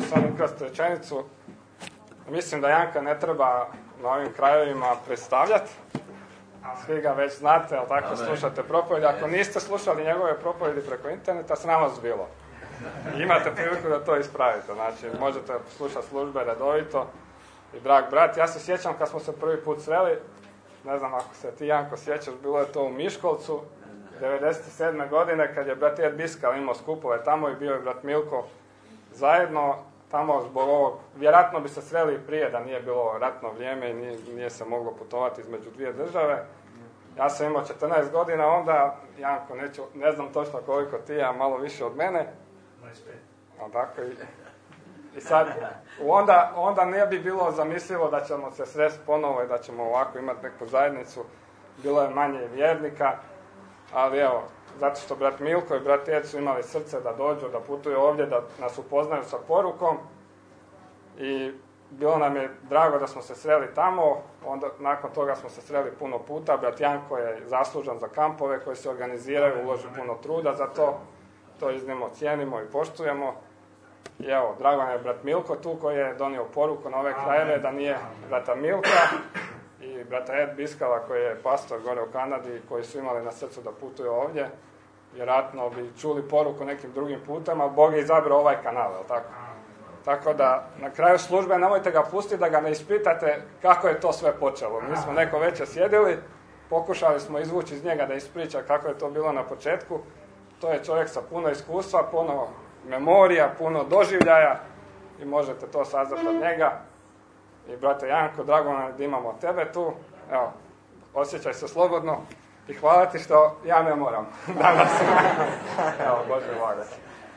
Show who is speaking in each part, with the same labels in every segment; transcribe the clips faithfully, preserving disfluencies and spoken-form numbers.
Speaker 1: sam ukrasti rečenicu. Mislim da Janka ne treba na ovim krajevima predstavljati. Svi ga već znate, ali tako slušate propovjedi. Ako niste slušali njegove propovjedi preko interneta, sram vas bilo. Imate priliku da to ispravite. Znači, možete slušati službe redovito. I drag brat, ja se sjećam kad smo se prvi put sreli, ne znam ako se ti, Janko, sjećaš, bilo je to u Miškolcu, devedeset sedme godine, kad je brat Ed Biskal imao skupove tamo i bio je brat Milko zajedno. Tamo zbog ovog, vjerojatno bi se sreli i prije da nije bilo ratno vrijeme i nije, nije se moglo putovati između dvije države. Ja sam imao četrnaest godina onda, Janko, neću, ne znam točno koliko ti, a malo više od mene.
Speaker 2: dvadeset pet.
Speaker 1: A tako i, i sad, onda, onda ne bi bilo zamislivo da ćemo se sresti ponovo i da ćemo ovako imati neku zajednicu. Bilo je manje vjernika, ali evo, zato što brat Milko i brat Ed su imali srce da dođu, da putuju ovdje, da nas upoznaju sa porukom. I bilo nam je drago da smo se sreli tamo, onda nakon toga smo se sreli puno puta. Brat Janko je zaslužan za kampove koji se organiziraju, uloži puno truda za to. To iznimno cijenimo i poštujemo. I evo, drago nam je brat Milko tu koji je donio poruku na ove krajeve, da nije brata Milka i brata Ed Biskala koji je pastor gore u Kanadi, koji su imali na srcu da putuju ovdje. Vjerojatno bi čuli poruku nekim drugim putem, ali Bog je izabrao ovaj kanal, jel tako? Tako da, na kraju službe nemojte ga pustiti da ga ne ispitate kako je to sve počelo. Mi smo neko večer sjedili, pokušali smo izvući iz njega da ispriča kako je to bilo na početku. To je čovjek sa puno iskustva, puno memorija, puno doživljaja i možete to saznati od njega. I brate Janko, drago nam je da imamo tebe tu. Evo, osjećaj se slobodno i hvala ti što ja ne moram danas. Evo, Bože blagodat.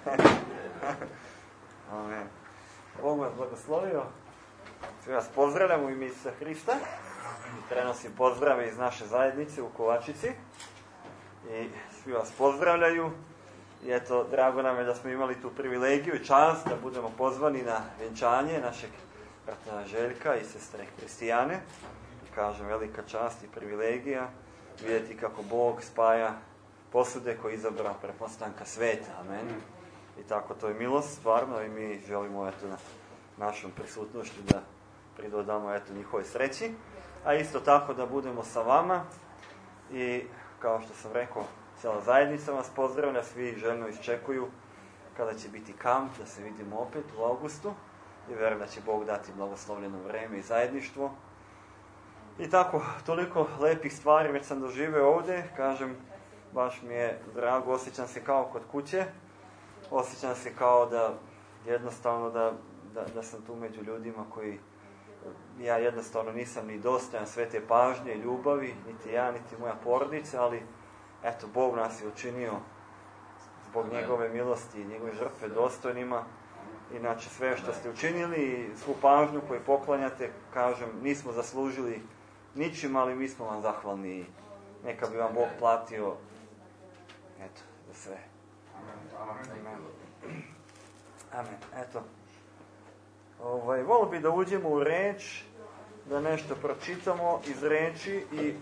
Speaker 3: Amen. Bog vas blagoslovio. Svi vas pozdravljam u ime Isusa Hrista. I prenosim pozdrave iz naše zajednice u Kovačici. I svi vas pozdravljaju. I eto, drago nam je da smo imali tu privilegiju i čast da budemo pozvani na vjenčanje našeg brata Željka i sestre Kristijane. I kažem, velika čast i privilegija vidjeti kako Bog spaja posude koje je izabrao pre postanka sveta. Amen. I tako, to je milost, stvarno, i mi želimo eto na našom prisutnošću da pridodamo eto njihovoj sreći, a isto tako da budemo sa vama i kao što sam rekao, cijela zajednica vas pozdravlja, svi željno iščekuju kada će biti kamp, da se vidimo opet u augustu i vjerujem da će Bog dati blagoslovljeno vrijeme i zajedništvo. I tako, toliko lepih stvari već sam doživio ovdje, kažem, baš mi je drago, osjećam se kao kod kuće, osjećam se kao da jednostavno da, da, da sam tu među ljudima koji ja jednostavno nisam ni dostojan sve te pažnje i ljubavi, niti ja, niti moja porodica, ali eto, Bog nas je učinio zbog njegove milosti i njegove žrtve dostojnima. Inače, sve što ste učinili i svu pažnju koju poklanjate, kažem, nismo zaslužili ničim, ali mi smo vam zahvalni. Neka bi vam Bog platio, eto, za sve. Amen. Amen. Eto. Ovaj, volio bi da uđemo u reč, da nešto pročitamo iz reči i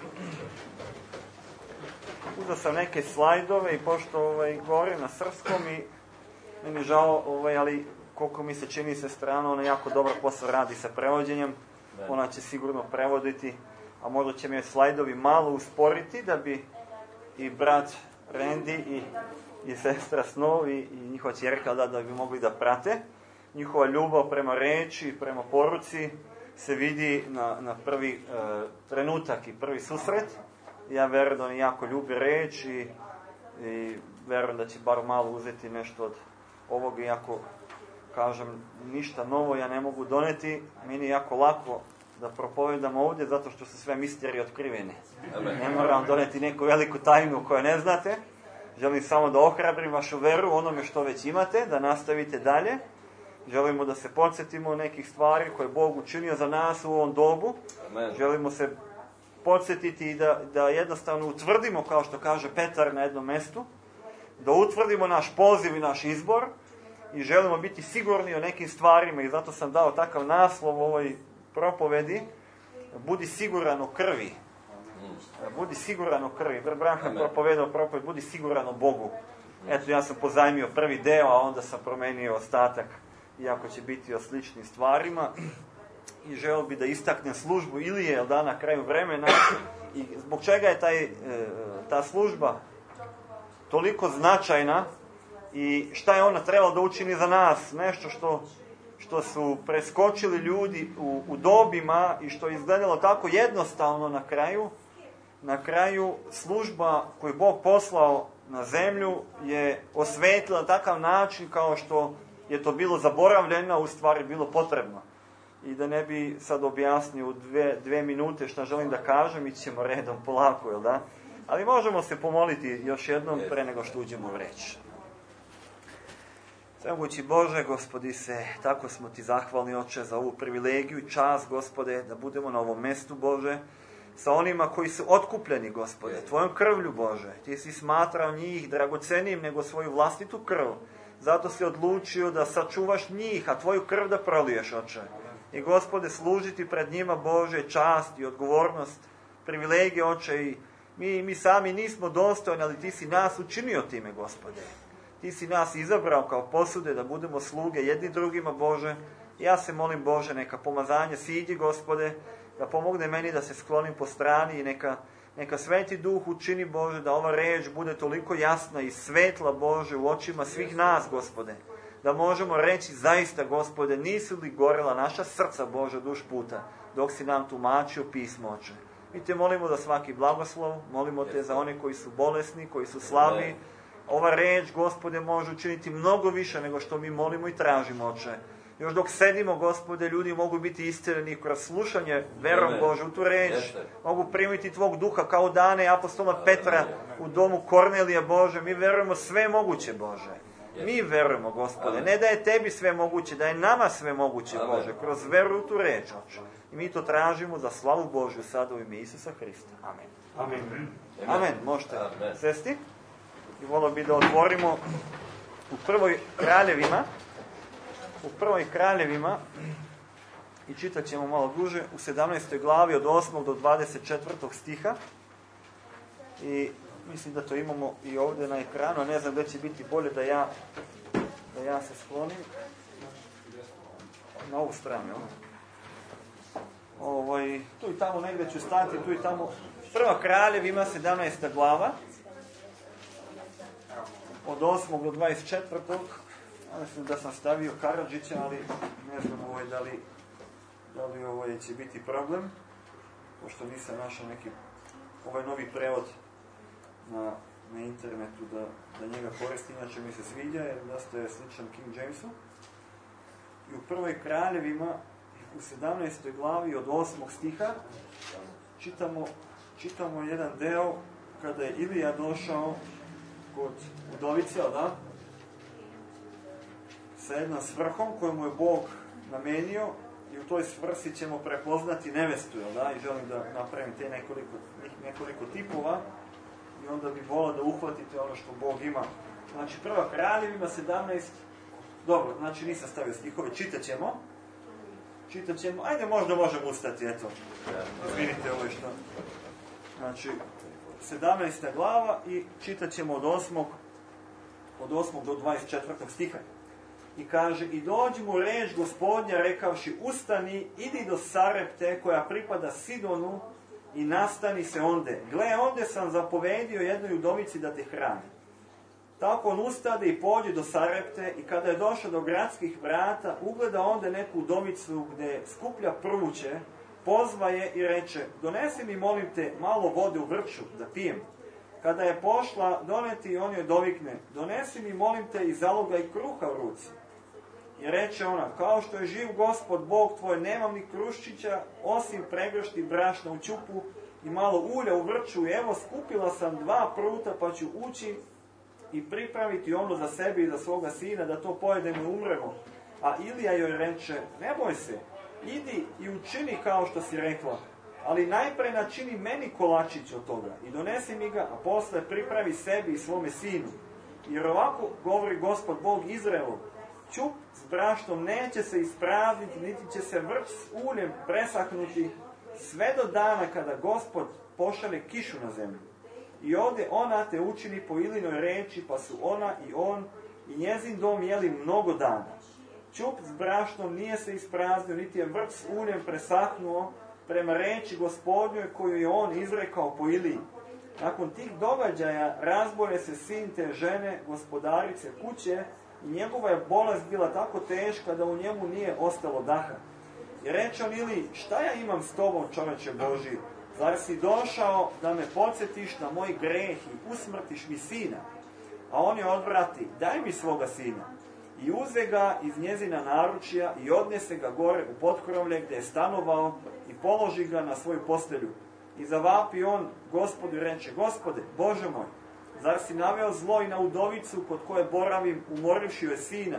Speaker 3: uzeo sam neke slajdove i pošto ovaj, govorim na srpskom i meni je žao, ovaj, ali koliko mi se čini se strana, ona jako dobro posao radi sa prevođenjem, ona će sigurno prevoditi, a možda će mi slajdovi malo usporiti da bi i brat Randy i, i sestra Snow i, i njihova ćerka da, da bi mogli da prate. Njihova ljubav prema reči, prema poruci se vidi na, na prvi e, trenutak i prvi susret. Ja vjerujem da oni jako ljubi reč i, i vjerujem da će bar malo uzeti nešto od ovog, iako kažem ništa novo ja ne mogu doneti, meni je jako lako da propovedam ovdje zato što su sve misterije otkrivene. Ne moram doneti neku veliku tajnu koju ne znate. Želim samo da ohrabrim vašu veru onome što već imate, da nastavite dalje. Želimo da se podsjetimo nekih stvari koje je Bog učinio za nas u ovom dobu. Amen. Želimo se podsjetiti i da, da jednostavno utvrdimo, kao što kaže Petar na jednom mjestu, da utvrdimo naš poziv i naš izbor i želimo biti sigurni o nekim stvarima i zato sam dao takav naslov u ovoj propovedi. Budi siguran o krvi. Budi siguran o krvi. Branka propovedao propoved, budi siguran o Bogu. Eto, ja sam pozajmio prvi deo, a onda sam promenio ostatak iako će biti o sličnim stvarima. I želio bi da istaknem službu Ilije, jel da, na kraju vremena. I zbog čega je taj, ta služba toliko značajna i šta je ona trebala da učini za nas. Nešto što, što su preskočili ljudi u, u dobima i što je izgledalo tako jednostavno na kraju. Na kraju služba koju Bog poslao na zemlju je osvetila na takav način kao što je to bilo zaboravljeno, u stvari bilo potrebno. I da ne bi sad objasnio u dve, dve minute šta želim da kažem, ići ćemo redom polako, jel da? Ali možemo se pomoliti još jednom pre nego što uđemo u reč. Svemogući Bože, Gospodi se, tako smo Ti zahvalni, Oče, za ovu privilegiju i čast, Gospode, da budemo na ovom mestu, Bože, sa onima koji su otkupljeni, Gospode, Tvojom krvlju, Bože. Ti si smatrao njih dragocenijim nego svoju vlastitu krv. Zato si odlučio da sačuvaš njih, a Tvoju krv da proliješ, Oče. I, Gospode, služiti pred njima, Bože, čast i odgovornost, privilegije, Oče, i mi, mi sami nismo dostojni, ali Ti si nas učinio time, Gospode. Ti si nas izabrao kao posude da budemo sluge jedni drugima, Bože. Ja se molim, Bože, neka pomazanje siđi, Gospode, da pomogne meni da se sklonim po strani i neka, neka Sveti Duh učini, Bože, da ova reč bude toliko jasna i svetla, Bože, u očima svih nas, Gospode. Da možemo reći zaista, Gospode, nisu li gorela naša srca, Bože, duž puta, dok si nam tumačio pismo, Oče. Mi Te molimo za svaki blagoslov, molimo Te za one koji su bolesni, koji su slabi. Ova reč, Gospode, može učiniti mnogo više nego što mi molimo i tražimo, Oče. Još dok sedimo, Gospode, ljudi mogu biti istireni kroz slušanje verom, Bože, u tu reč. Mogu primiti Tvog duha kao dane apostola Petra u domu Kornelija, Bože. Mi verujemo sve moguće, Bože. Mi verujemo, Gospode. Ne da je Tebi sve moguće, da je nama sve moguće, Bože. Kroz veru u tu reč, Oče. I mi to tražimo za slavu Božju sada u ime Isusa Hrista. Amen. Amen. Amen. Možete sesti. I volio bi da otvorimo u prvoj kraljevima, u prvoj kraljevima, i čitat ćemo malo duže, u sedamnaestoj glavi od osmog do dvadeset četvrtog stiha. I mislim da to imamo i ovdje na ekranu, ne znam da će biti bolje da ja, da ja se sklonim. Na ovu stranu, Ovaj, tu i tamo negdje ću stati, tu i tamo. Prva kraljevima, sedamnaesta glava. Od osmog do dvadeset četvrtog. Mislim da sam stavio Karadžića, ali ne znam ovaj, da li, da li ovaj će biti problem. Pošto nisam našao neki ovaj novi prevod na, na internetu da, da njega koristi. Inače mi se sviđa jer dosta je sličan King Jamesu. I u prvoj kraljevima, u sedamnaestoj glavi od osmog stiha, čitamo, čitamo jedan deo kada je Ilija došao kod udovice, da? Sa jednom svrhom koju mu je Bog namenio i u toj svrsi ćemo prepoznati nevestu, da? I želim da napravim te nekoliko, nekoliko tipova i onda bi volao da uhvatite ono što Bog ima. Znači, prva kraljevima sedamnaest, dobro, znači nisam stavio stihove, čitat ćemo. Čitat ćemo, ajde možda možemo ustati, eto, izvinite ovo što. Znači, sedamnaesta glava i čitat ćemo od osmog od osmog do dvadeset četvrtog stiha. I kaže, i dođi mu reč Gospodnja rekavši, ustani, idi do Sarepte koja pripada Sidonu i nastani se onde. Gle, onde sam zapovedio jednoj udovici da te hrani. Tako on ustade i pođe do Sarepte i kada je došao do gradskih vrata, ugleda onde neku udovicu gde skuplja pruće, pozva je i reče, donesi mi, molim te, malo vode u vrču da pijem. Kada je pošla doneti, on joj dovikne, donesi mi, molim te, i zaloga i kruha u ruci. I reče ona, kao što je živ Gospod Bog tvoj, nemam ni kruščića, osim pregršti brašna u ćupu i malo ulja u vrču, i evo skupila sam dva pruta, pa ću ući i pripraviti ono za sebe i za svoga sina, da to pojedemo i umremo. A Ilija joj reče, ne boj se, idi i učini kao što si rekla, ali najpre načini meni kolačić od toga i donesi mi ga, a posle pripravi sebi i svome sinu. Jer ovako govori Gospod Bog Izraelov, ćup s brašnom neće se isprazniti, niti će se vrč s uljem presahnuti, sve do dana kada Gospod pošalje kišu na zemlju. I ovdje ona te učini po Ilinoj reči, pa su ona i on i njezin dom jeli mnogo dana. ćup s brašnom nije se ispraznio, niti je vrt s uljem presahnuo, prema reči Gospodnjoj koju je on izrekao po Iliji. Nakon tih događaja razbole se sin te žene, gospodarice kuće, i njegova je bolest bila tako teška da u njemu nije ostalo daha. I reče on Iliji, šta ja imam s tobom, čoveče Božji? Zar si došao da me podsjetiš na moj greh i usmrtiš mi sina? A on je odvrati, daj mi svoga sina. I uze ga iz njezina naručja i odnese ga gore u potkrovlje gdje je stanovao i položi ga na svoju postelju. I zavapi on Gospodu i reče, Gospode, Bože moj, zar si naveo zlo i na udovicu kod koje boravim, umorivši joj sina?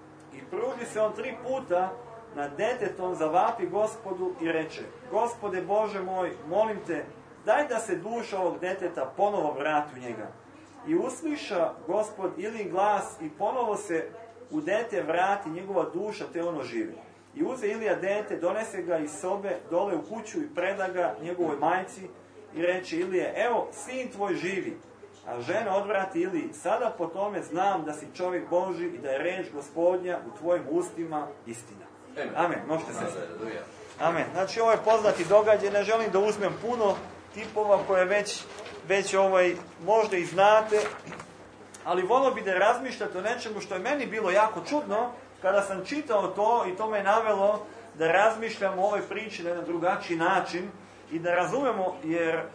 Speaker 3: I pruži se on tri puta nad detetom, zavapi Gospodu i reče, Gospode Bože moj, molim te, daj da se duša ovog deteta ponovo vrati u njega. I usliša Gospod Ilin glas i ponovo se u dete vrati njegova duša, te ono živi. I uze Ilija dete, donese ga iz sobe dole u kuću i preda ga njegovoj majci i reče Ilije, evo, sin tvoj živi. A žena odvrati Iliji, sada po tome znam da si čovjek Božji i da je reč Gospodnja u tvojim ustima istina. Amen. Amen. Možete se. Amen. Znači, ovo je poznati događaj, ne želim da uzmem puno tipova koje već, već ovaj, možda i znate, ali volio bi da razmišljate o nečemu što je meni bilo jako čudno kada sam čitao to i to me je navelo da razmišljam o ovoj priči na jedan drugačiji način i da razumemo, jer uh,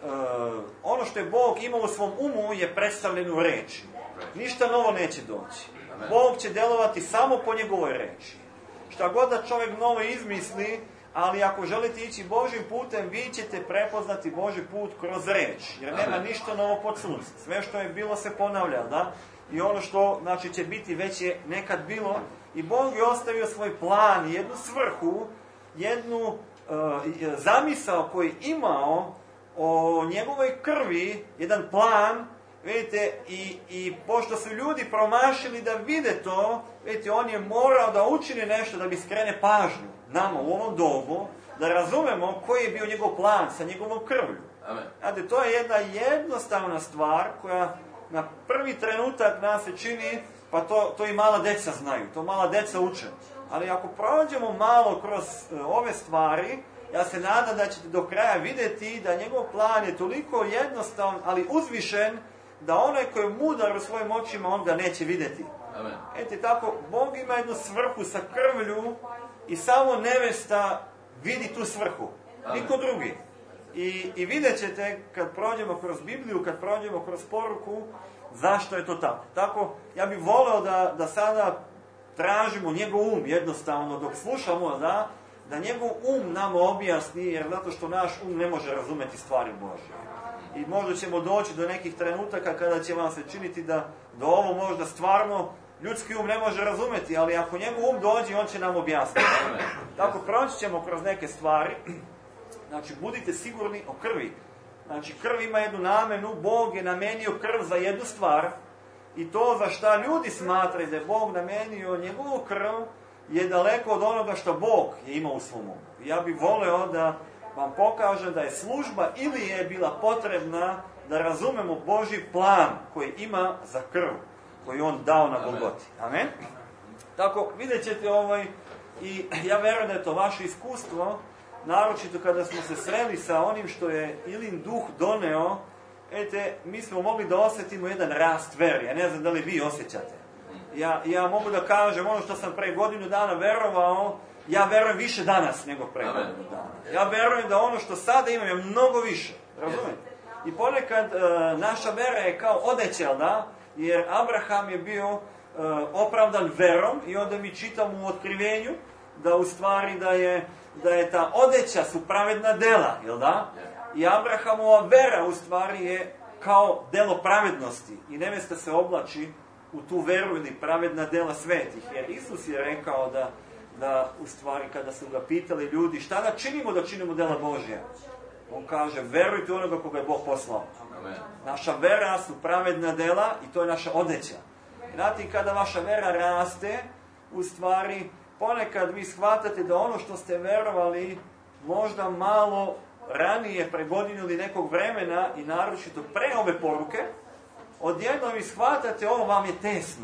Speaker 3: ono što je Bog imao u svom umu je predstavljeno u reči. Ništa novo neće doći. Bog će delovati samo po njegovoj reči. Šta god da čovjek novo izmisli, ali ako želite ići Božjim putem, vi ćete prepoznati Božji put kroz reč. Jer nema ništa novo pod suncem. Sve što je bilo se ponavlja, da? I ono što, znači, će biti već je nekad bilo. I Bog je ostavio svoj plan, jednu svrhu, jednu uh, zamisao koji je imao o njegovoj krvi, jedan plan, vidite, i, i pošto su ljudi promašili da vide to, vidite, on je morao da učini nešto da bi skrene pažnju nama u ovom dobu, da razumemo koji je bio njegov plan sa njegovom krvlju. Amen. Znate, to je jedna jednostavna stvar koja na prvi trenutak nas se čini, pa to, to i mala deca znaju, to mala deca uče. Ali ako prođemo malo kroz uh, ove stvari, ja se nadam da ćete do kraja vidjeti da njegov plan je toliko jednostavan, ali uzvišen, da onaj koji je mudar u svojim očima, on ga neće vidjeti. Amen. Eti tako, Bog ima jednu svrhu sa krvlju i samo nevesta vidi tu svrhu. Amen. Niko drugi. I, I vidjet ćete kad prođemo kroz Bibliju, kad prođemo kroz poruku, zašto je to tako. Tako, ja bih voleo da, da sada tražimo njegov um jednostavno dok slušamo, da, da njegov um nam objasni, jer zato što naš um ne može razumeti stvari Božje. I možda ćemo doći do nekih trenutaka kada će vam se činiti da, da ovo možda stvarno ljudski um ne može razumeti, ali ako njegov um dođe, on će nam objasniti. Tako, proći ćemo kroz neke stvari. Znači, budite sigurni o krvi. Znači, krv ima jednu namenu, Bog je namenio krv za jednu stvar i to za šta ljudi smatraju da je Bog namenio njegovu krv je daleko od onoga što Bog je imao u svom umu. Ja bih voleo da vam pokažem da je služba ili je bila potrebna da razumemo Božji plan koji ima za krv, koji on dao na Golgoti. Amen? Tako, vidjet ćete ovaj, i ja verujem da je to vaše iskustvo, naročito kada smo se sreli sa onim što je Ilin duh doneo, ete, mi smo mogli da osjetimo jedan rast veri. Ja ne znam da li vi osjećate. Ja, ja mogu da kažem ono što sam pre godinu dana verovao, ja verujem više danas nego pre godinu dana. Ja verujem da ono što sada imam je mnogo više. Razumijete? I ponekad uh, naša vera je kao odeća, da? Jer Abraham je bio uh, opravdan verom i onda mi čitamo u otkrivenju da u stvari da je, da je ta odeća su pravedna dela, jel da? I Abrahamova vera u stvari je kao delo pravednosti i nevesta se oblači u tu veru ili pravedna dela svetih. Jer Isus je rekao da, da u stvari kada su ga pitali ljudi šta da činimo da činimo dela Božja, on kaže verujte onoga koga je Bog poslao. Amen. Naša vera su pravedna dela i to je naša odeća. Znate, kada vaša vera raste, u stvari ponekad vi shvatate da ono što ste verovali možda malo ranije, pre godinu ili nekog vremena i naročito pre ove poruke, odjednom vi shvatate ovo vam je tesno.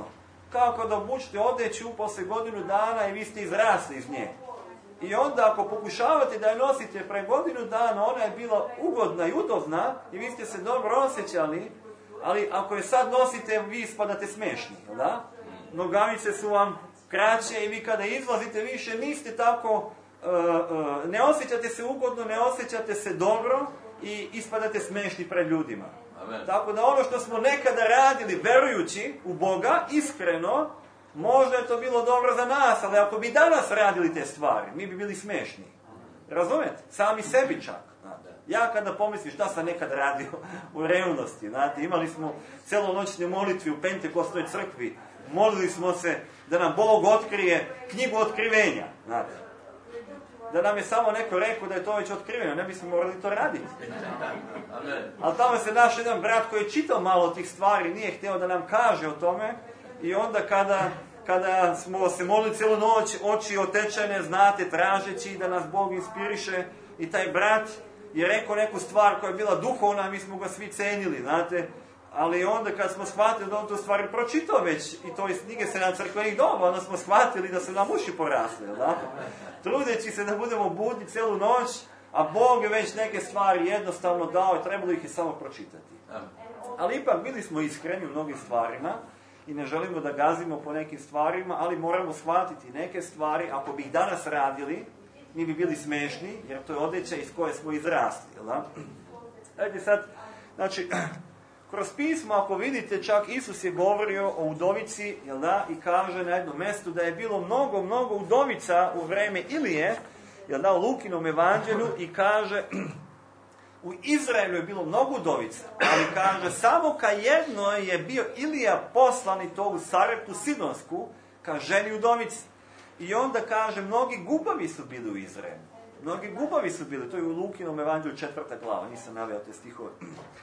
Speaker 2: kako da obučite odjeću poslije godinu dana i vi ste izrasli iz nje. I onda ako pokušavate da je nosite pre godinu dana, ona je bila ugodna i udobna i vi ste se dobro osjećali, ali ako je sad nosite, vi ispadate smešni, da? Nogavice su vam kraće i vi kada izlazite više niste tako, uh, uh, ne osjećate se ugodno, ne osjećate se dobro i ispadate smešni pred ljudima. Amen. Tako da ono što smo nekada radili verujući u Boga, iskreno, možda je to bilo dobro za nas, ali ako bi danas radili te stvari, mi bi bili smešni. Razumete? Sami sebi čak. Znate. Ja kada pomislim šta sam nekad radio u revnosti, znate, imali smo celonoćne molitve u Pentekostnoj crkvi, molili smo se da nam Bog otkrije knjigu otkrivenja. Znate. Da nam je samo neko rekao da je to već otkriveno, ne bismo morali to raditi. Ali tamo se naš jedan brat koji je čitao malo tih stvari, nije htio da nam kaže o tome, i onda kada, kada smo se molili cijelu noć, oči otečene, znate, tražeći da nas Bog inspiriše, i taj brat je rekao neku stvar koja je bila duhovna, mi smo ga svi cenili, znate, ali onda kad smo shvatili da on tu stvari pročitao već, i to iz knjige se na crkvenih doba, onda smo shvatili da su nam uši porasle, da? Trudeći se da budemo budni cijelu noć, a Bog je već neke stvari jednostavno dao i trebalo ih je samo pročitati. Ali ipak bili smo iskreni u mnogim stvarima i ne želimo da gazimo po nekim stvarima, ali moramo shvatiti neke stvari, ako bi ih danas radili, mi bi bili smešni, jer to je odjeća iz koje smo izrasli, jel da? Ajde sad, znači, kroz pismo, ako vidite, čak Isus je govorio o udovici, jel da, i kaže na jednom mjestu da je bilo mnogo, mnogo udovica u vreme Ilije, jel da, u Lukinom evanđelju, i kaže, u Izraelu je bilo mnogo udovica, ali kaže, samo ka jednoj je bio Ilija poslan, i to u Sareptu Sidonsku, ka ženi udovici. I onda kaže, mnogi gubavi su bili u Izraelu. Mnogi gubavi su bili, to je u Lukinom evanđelju četvrta glava, nisam naveo te stihove.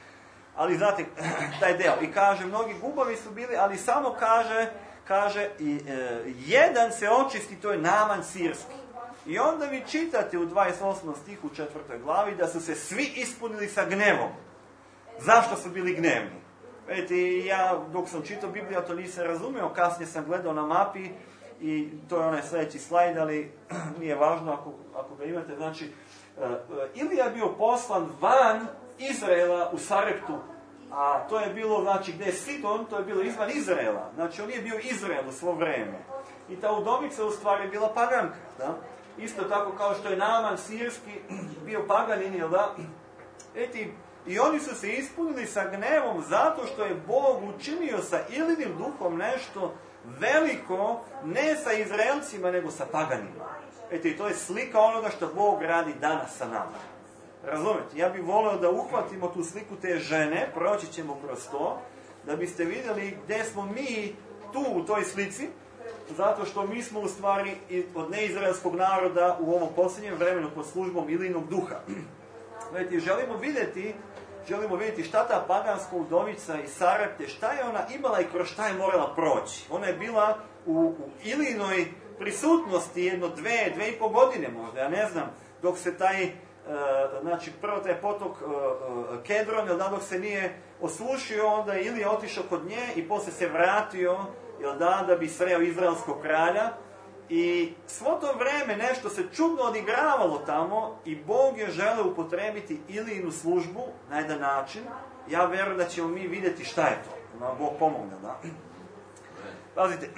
Speaker 2: Ali znate, taj deo. I kaže, mnogi gubavi su bili, ali samo kaže, kaže, i, e, jedan se očisti, to je Naman Sirski. I onda vi čitate u dvadeset osmom stihu četvrtoj glavi da su se svi ispunili sa gnevom. Zašto su bili gnevni? Vidite, ja dok sam čitao Bibliju, to nisam razumio, kasnije sam gledao na mapi i to je onaj sljedeći slajd, ali nije važno ako, ako ga imate. Znači, uh, Ilija je bio poslan van Izraela u Sareptu, a to je bilo, znači, gdje je Sidon, to je bilo izvan Izraela. Znači, on nije bio Izrael u svo vrijeme. I ta udovica u stvari je bila paganka, da? Isto tako kao što je Naman Sirski bio paganin, jel da? Eti, i oni su se ispunili sa gnevom zato što je Bog učinio sa Ilinim duhom nešto veliko, ne sa Izraelcima, nego sa paganima. Eto, i to je slika onoga što Bog radi danas sa nama. Razumete? Ja bih volio da uhvatimo tu sliku te žene, proći ćemo kroz to, da biste vidjeli gdje smo mi tu u toj slici, zato što mi smo u stvari od neizraelskog naroda u ovom posljednjem vremenu pod službom Ilinog duha. Vidite, želimo vidjeti, želimo vidjeti šta ta paganska udovica iz Sarepte, šta je ona imala i kroz šta je morala proći. Ona je bila u, u Ilinoj prisutnosti jedno dve, dve i po godine možda, ja ne znam, dok se taj, uh, znači prvo taj potok uh, uh, Kedron, jel da, dok se nije osušio, onda je Ilija otišao kod nje i poslije se vratio, jel da, da bi sreo izraelskog kralja. I svo to vreme nešto se čudno odigravalo tamo i Bog je želeo upotrebiti Ilijinu službu na jedan način. Ja vjerujem da ćemo mi vidjeti šta je to. Da Bog pomogne, da? Pazite,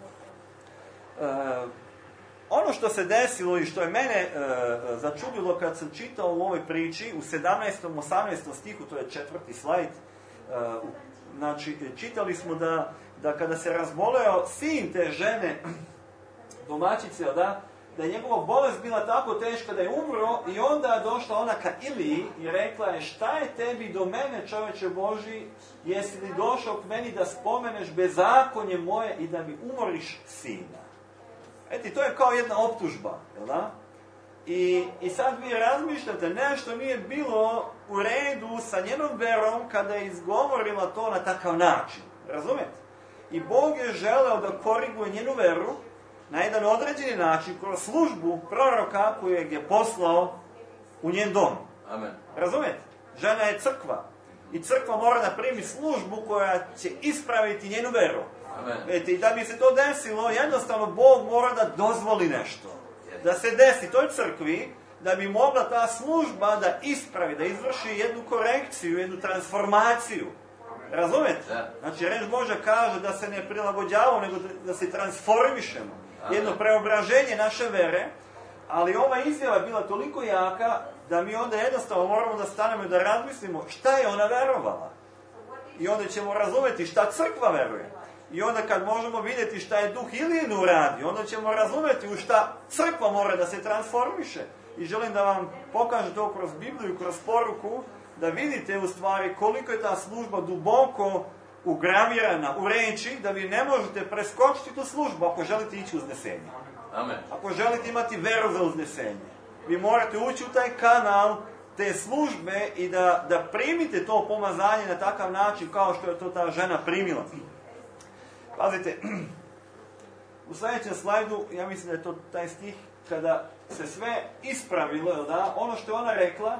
Speaker 2: uh, ono što se desilo i što je mene uh, začudilo kad sam čitao u ovoj priči, u sedamnaestom osamnaestom stihu, to je četvrti slajd, uh, znači, čitali smo da, da kada se razboleo sin te žene, domaćice, da, da je njegova bolest bila tako teška da je umro, i onda je došla ona ka Iliji i rekla je, šta je tebi do mene, čovječe Božji, jesi li došao k meni da spomeneš bezakonje moje i da mi umoriš sina? Eti, to je kao jedna optužba, jel da? I, i sad vi razmišljate, nešto nije bilo u redu sa njenom verom kada je izgovorila to na takav način. Razumete? I Bog je želeo da koriguje njenu veru na jedan određeni način kroz službu proroka kojeg je poslao u njen dom.
Speaker 4: Amen.
Speaker 2: Razumete? Žena je crkva. I crkva mora da primi službu koja će ispraviti njenu veru. Vidite, i da bi se to desilo, jednostavno Bog mora da dozvoli nešto. Da se desi toj crkvi, da bi mogla ta služba da ispravi, da izvrši jednu korekciju, jednu transformaciju. Razumete? Znači, reč Božja kaže da se ne prilagođavamo, nego da se transformišemo. Jedno preobraženje naše vere, ali ova izjava je bila toliko jaka da mi onda jednostavno moramo da stanemo i da razmislimo šta je ona verovala. I onda ćemo razumeti šta crkva veruje. I onda kad možemo vidjeti šta je Duh Ilijin uradi, onda ćemo razumeti u šta crkva mora da se transformiše. I želim da vam pokažem to kroz Bibliju, kroz poruku, da vidite u stvari koliko je ta služba duboko ugravirana u reči, da vi ne možete preskočiti tu službu ako želite ići u uznesenje.
Speaker 4: Amen.
Speaker 2: Ako želite imati veru za uznesenje, vi morate ući u taj kanal te službe i da, da primite to pomazanje na takav način kao što je to ta žena primila. Pazite, u sljedećem slajdu, ja mislim da je to taj stih, kada se sve ispravilo, da, ono što je ona rekla,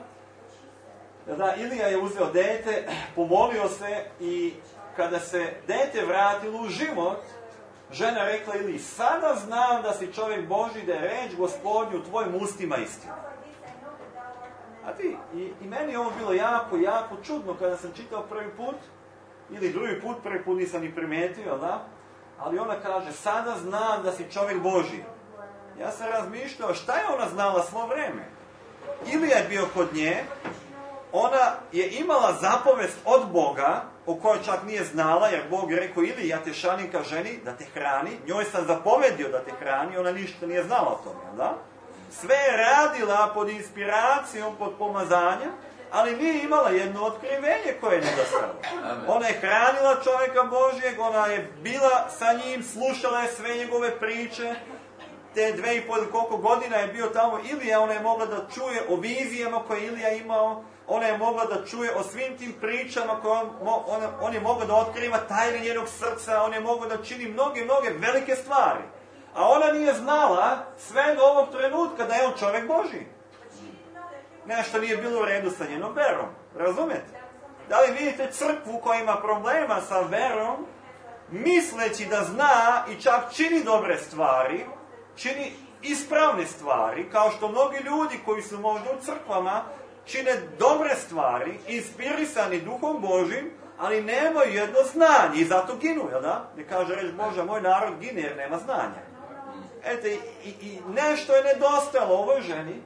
Speaker 2: da Ilija je uzeo dete, pomolio se i kada se dete vratilo u život, žena rekla Iliji, sada znam da si čovjek Božji, da je reč Gospodnju u tvojim ustima istina. A ti, i, i meni je ovo bilo jako, jako čudno kada sam čitao prvi put, ili drugi put, prvi put nisam ni primetio, da? Ali ona kaže, sada znam da si čovjek Božji. Ja sam razmišljao, šta je ona znala svo vreme? Ilija je bio kod nje, ona je imala zapovest od Boga, o kojoj čak nije znala, jer Bog je rekao, Iliji, ja te šanim ka ženi da te hrani, njoj sam zapovedio da te hrani, ona ništa nije znala o tome, da? Sve je radila pod inspiracijom, pod pomazanjem, ali nije imala jedno otkrivenje koje je nedostalo. Ona je hranila čovjeka Božjeg, ona je bila sa njim, slušala je sve njegove priče, te dve i pol koliko godina je bio tamo Ilija, ona je mogla da čuje o vizijama koje Ilija imao, ona je mogla da čuje o svim tim pričama koje on, on, on je mogla da otkriva tajne njenog srca, on je mogla da čini mnoge, mnoge velike stvari. A ona nije znala sve do ovog trenutka da je on čovjek Božji. Nešto nije bilo u redu sa njenom verom. Razumete? Da li vidite crkvu koja ima problema sa verom, misleći da zna i čak čini dobre stvari, čini ispravne stvari, kao što mnogi ljudi koji su možda u crkvama čine dobre stvari, inspirisani Duhom Božim, ali nemaju jedno znanje i zato ginu, jel da? Ne kaže reč Božja, moj narod gine jer nema znanja. Eto, i, i nešto je nedostajalo ovoj ženi,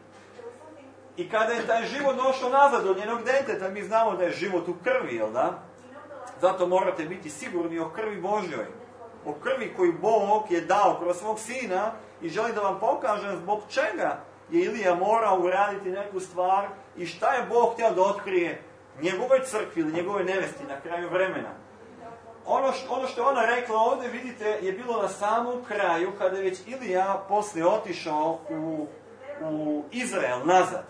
Speaker 2: i kada je taj život došao nazad od njenog deteta, mi znamo da je život u krvi, jel da? Zato morate biti sigurni o krvi Božjoj. O krvi koju Bog je dao kroz svog sina i želim da vam pokažem zbog čega je Ilija morao uraditi neku stvar i šta je Bog htio da otkrije njegovoj crkvi ili njegove nevesti na kraju vremena. Ono što, ono što je ona rekla ovdje, vidite, je bilo na samom kraju, kada je već Ilija poslije otišao u, u Izrael nazad.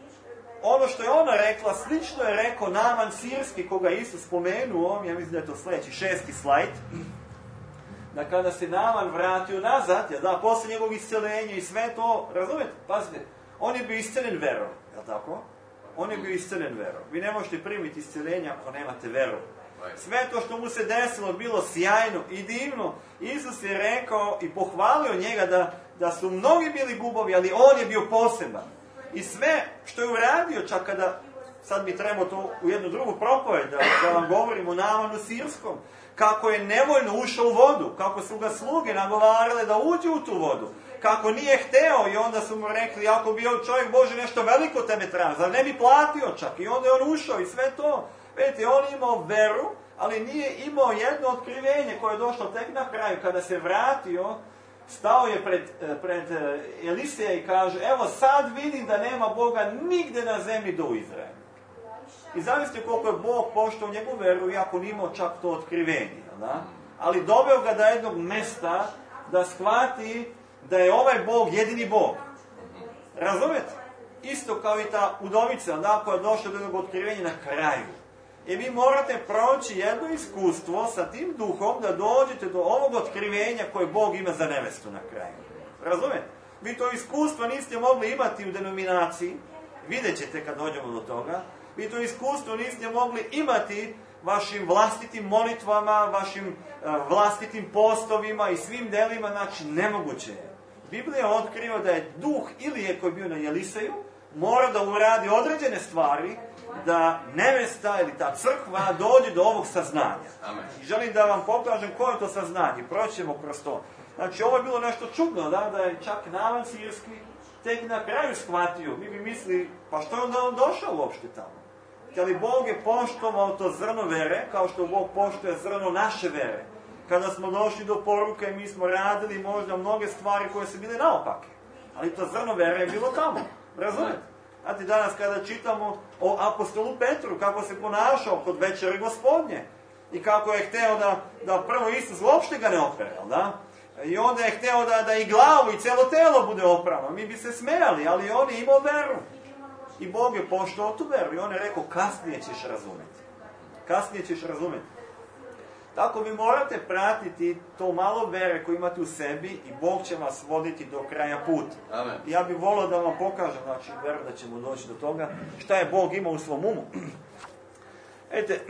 Speaker 2: Ono što je ona rekla, slično je rekao Naman Sirski, koga je Isus spomenuo, ja mislim da je to sljedeći, šesti slajd, da kada se Naman vratio nazad, ja da, poslije njegovog isceljenja i sve to, razumete, pazite, on je bio isceljen verom, je li tako? On je bio isceljen verom. Vi ne možete primiti isceljenja ako nemate veru. Sve to što mu se desilo bilo sjajno i divno. Isus je rekao i pohvalio njega da, da su mnogi bili gubovi, ali on je bio poseban. I sve što je uradio, čak kada, sad bi trebao to u jednu drugu propoved, da, da vam govorim o Namanu Sirskom, kako je nevoljno ušao u vodu, kako su ga sluge nagovarale da uđe u tu vodu, kako nije hteo i onda su mu rekli, ako bi on čovjek Bože nešto veliko tebe traži, zar ne bi platio čak, i onda je on ušao i sve to. Vidite, on je imao veru, ali nije imao jedno otkrivenje koje je došlo tek na kraju. Kada se vratio, stao je pred, pred Eliseja i kaže, evo sad vidim da nema Boga nigde na zemlji do Izraela. I zamislite koliko je Bog poštao njegovu veru, iako nije imao čak to otkrivenje. Da? Ali doveo ga do jednog mesta da shvati da je ovaj Bog jedini Bog. Razumete? Isto kao i ta udovica, da, koja je došla do jednog otkrivenja na kraju. I vi morate proći jedno iskustvo sa tim duhom da dođete do ovog otkrivenja koje Bog ima za nevestu na kraju. Razumete? Vi to iskustvo niste mogli imati u denominaciji, vidjet ćete kad dođemo do toga. Vi to iskustvo niste mogli imati vašim vlastitim molitvama, vašim uh, vlastitim postovima i svim delima, znači nemoguće je. Biblija otkriva da je duh Ilije koji je bio na Jeliseju, mora da uradi određene stvari, da nevesta ili ta crkva dođe do ovog saznanja.
Speaker 4: Amen.
Speaker 2: I želim da vam pokažem koje je to saznanje, proćemo kroz to. Znači, ovo je bilo nešto čudno, da, da je čak Navan Sirski tek na kraju shvatio. Mi bi mislili, pa što je onda on došao uopšte tamo? Ali Bog je poštovao to zrno vere, kao što Bog poštuje zrno naše vere. Kada smo došli do poruke, mi smo radili možda mnoge stvari koje su bile naopake. Ali to zrno vere je bilo tamo. Razumete? Znate, danas kada čitamo o apostolu Petru, kako se ponašao kod večere Gospodnje i kako je hteo da, da prvo Isus uopšte ga ne opere, da? I onda je hteo da, da i glavu i celo telo bude oprano. Mi bi se smejali, ali on je imao veru. I Bog je poštovao tu veru. I on je rekao, kasnije ćeš razumjeti. Kasnije ćeš razumjeti. Tako vi morate pratiti to malo vere koje imate u sebi i Bog će vas voditi do kraja puta.
Speaker 4: Amen.
Speaker 2: Ja bih volio da vam pokažem, znači, veru da ćemo doći do toga, šta je Bog imao u svom umu. Ete,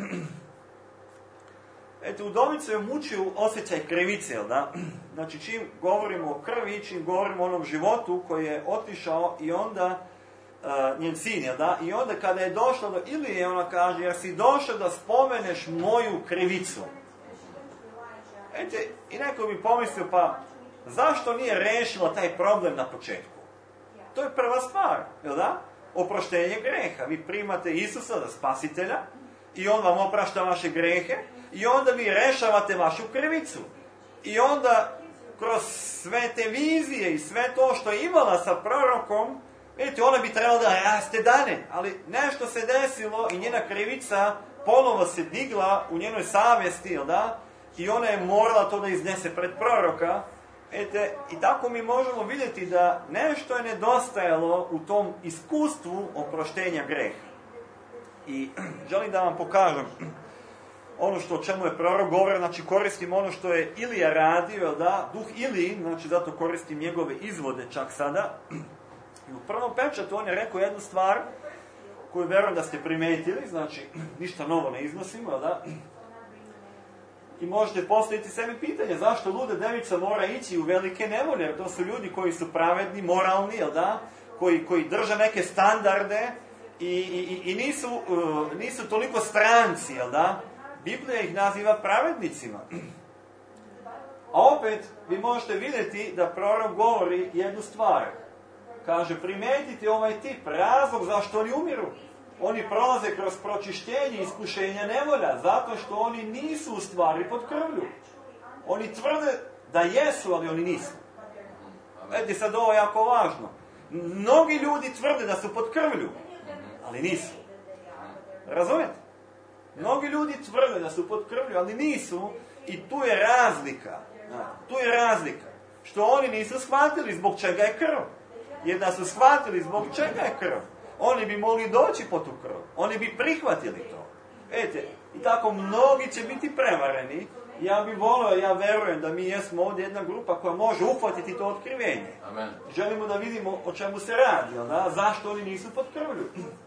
Speaker 2: ete udovicu je mučio osjećaj krivice, jel da? Znači, čim govorimo o krvi, čim govorimo o onom životu koji je otišao i onda Uh, njen sin, jel da? I onda kada je došla do Ilije, ona kaže, jer si došao da spomeneš moju krivicu. Ete, i neko bi pomislio, pa zašto nije rešila taj problem na početku? To je prva stvar, jel da? Oproštenje greha. Vi primate Isusa za spasitelja i on vam oprašta vaše grehe i onda vi rešavate vašu krivicu. I onda kroz sve te vizije i sve to što je imala sa prorokom, vidite, ona bi trebala da raste dane, ali nešto se desilo i njena krivica ponovo se digla u njenoj savjesti, jel da? I ona je morala to da iznese pred proroka. Vidite, i tako mi možemo vidjeti da nešto je nedostajalo u tom iskustvu oproštenja greha. I želim da vam pokažem ono što o čemu je prorok govore, znači koristim ono što je Ilija radio, jel da? Duh Iliji, znači zato koristim njegove izvode čak sada. I u prvom pečatu on je rekao jednu stvar koju verujem da ste primetili, znači ništa novo ne iznosimo, da? I možete postaviti sebi pitanje zašto luda devica mora ići u velike nevolje, jer to su ljudi koji su pravedni, moralni, jel da? Koji, koji drže neke standarde i, i, i nisu, uh, nisu toliko stranci, jel da? Biblija ih naziva pravednicima. A opet vi možete vidjeti da prorok govori jednu stvar. Kaže, primetite ovaj tip, razlog zašto oni umiru. Oni prolaze kroz pročišćenje, iskušenja, nevolja, zato što oni nisu u stvari pod krvlju. Oni tvrde da jesu, ali oni nisu. Vidite, sad ovo je jako važno. Mnogi ljudi tvrde da su pod krvlju, ali nisu. Razumijete? Mnogi ljudi tvrde da su pod krvlju, ali nisu, i tu je razlika. Tu je razlika. Što oni nisu shvatili zbog čega je krv. Jer da su shvatili zbog čega je krv, oni bi mogli doći po tu krv. Oni bi prihvatili to. Vidite, i tako mnogi će biti prevareni. Ja bih volio, ja verujem da mi jesmo ovdje jedna grupa koja može uhvatiti to otkrivenje.
Speaker 4: Amen.
Speaker 2: Želimo da vidimo o čemu se radi, da? Zašto oni nisu pod krvlju.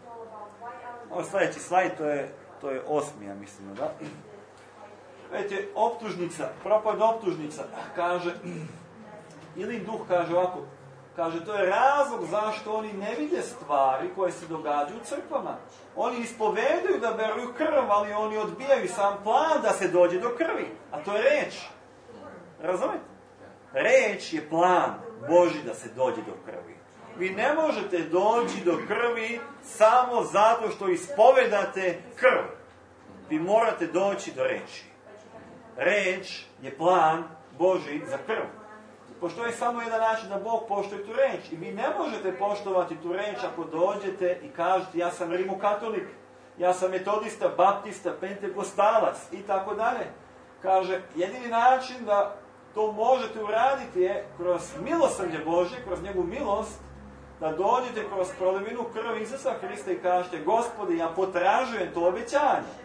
Speaker 2: Ovo sljedeći slajd, to je, to je osmi, ja mislim, da? Vidite, optužnica, propad optužnica, kaže, ili duh kaže ovako, kaže, to je razlog zašto oni ne vide stvari koje se događaju u crkvama. Oni ispovedaju da veruju krv, ali oni odbijaju sam plan da se dođe do krvi. A to je reč. Razumete? Reč je plan Božji da se dođe do krvi. Vi ne možete doći do krvi samo zato što ispovedate krv. Vi morate doći do reči. Reč je plan Božji za krv. Postoji samo jedan način da Bog poštuje tu reč. I vi ne možete poštovati tu reč ako dođete i kažete ja sam rimokatolik, ja sam metodista, baptista, pentekostalac i tako dalje. Kaže, jedini način da to možete uraditi je kroz milosrđe Božje, kroz njegovu milost, da dođete kroz prolivinu krvi Isusa Hrista i kažete, Gospode, ja potražujem to obećanje.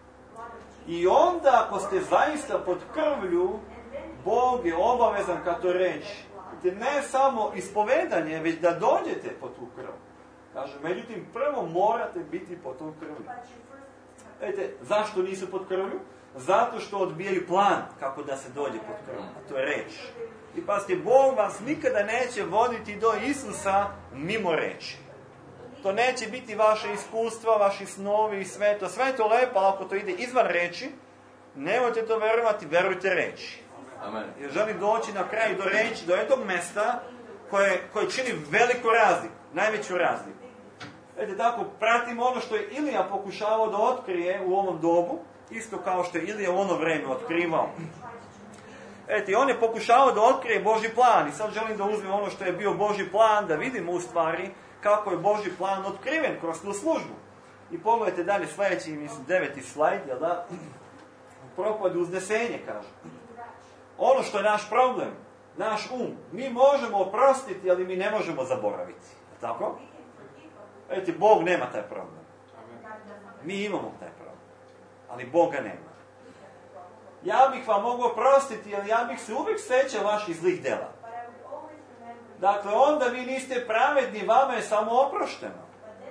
Speaker 2: I onda, ako ste zaista pod krvlju, Bog je obavezan kad to reći. Ne samo ispovedanje, već da dođete po tu krv. Kaže, međutim, prvo morate biti pod tom krvlju. Vidite, zašto nisu pod krvlju? Zato što odbijaju plan kako da se dođe pod krvlju. A to je reč. I pazite, Bog vas nikada neće voditi do Isusa mimo reči. To neće biti vaše iskustva, vaši snovi i sve to. Sve je to lepo, ali ako to ide izvan reči, nemojte to verovati, verujte reči.
Speaker 3: Amen.
Speaker 2: Jer želim doći na kraju do reči, do jednog mesta koje, koje čini veliku razliku, najveću razliku. Vidite, tako, pratimo ono što je Ilija pokušavao da otkrije u ovom dobu, isto kao što je Ilija u ono vreme otkrivao. Vidite, on je pokušavao da otkrije Božji plan i sad želim da uzmem ono što je bio Božji plan, da vidimo u stvari kako je Božji plan otkriven kroz tu službu. I pogledajte dalje sljedeći, mislim, deveti slajd, jel da? Propad uznesenje, kaže. Ono što je naš problem, naš um, mi možemo oprostiti, ali mi ne možemo zaboraviti. Tako? Vidite, Bog nema taj problem. Mi imamo taj problem. Ali Boga nema. Ja bih vam mogao oprostiti, ali ja bih se uvijek sjećao vaših zlih dela. Dakle, onda vi niste pravedni, vama je samo oprošteno.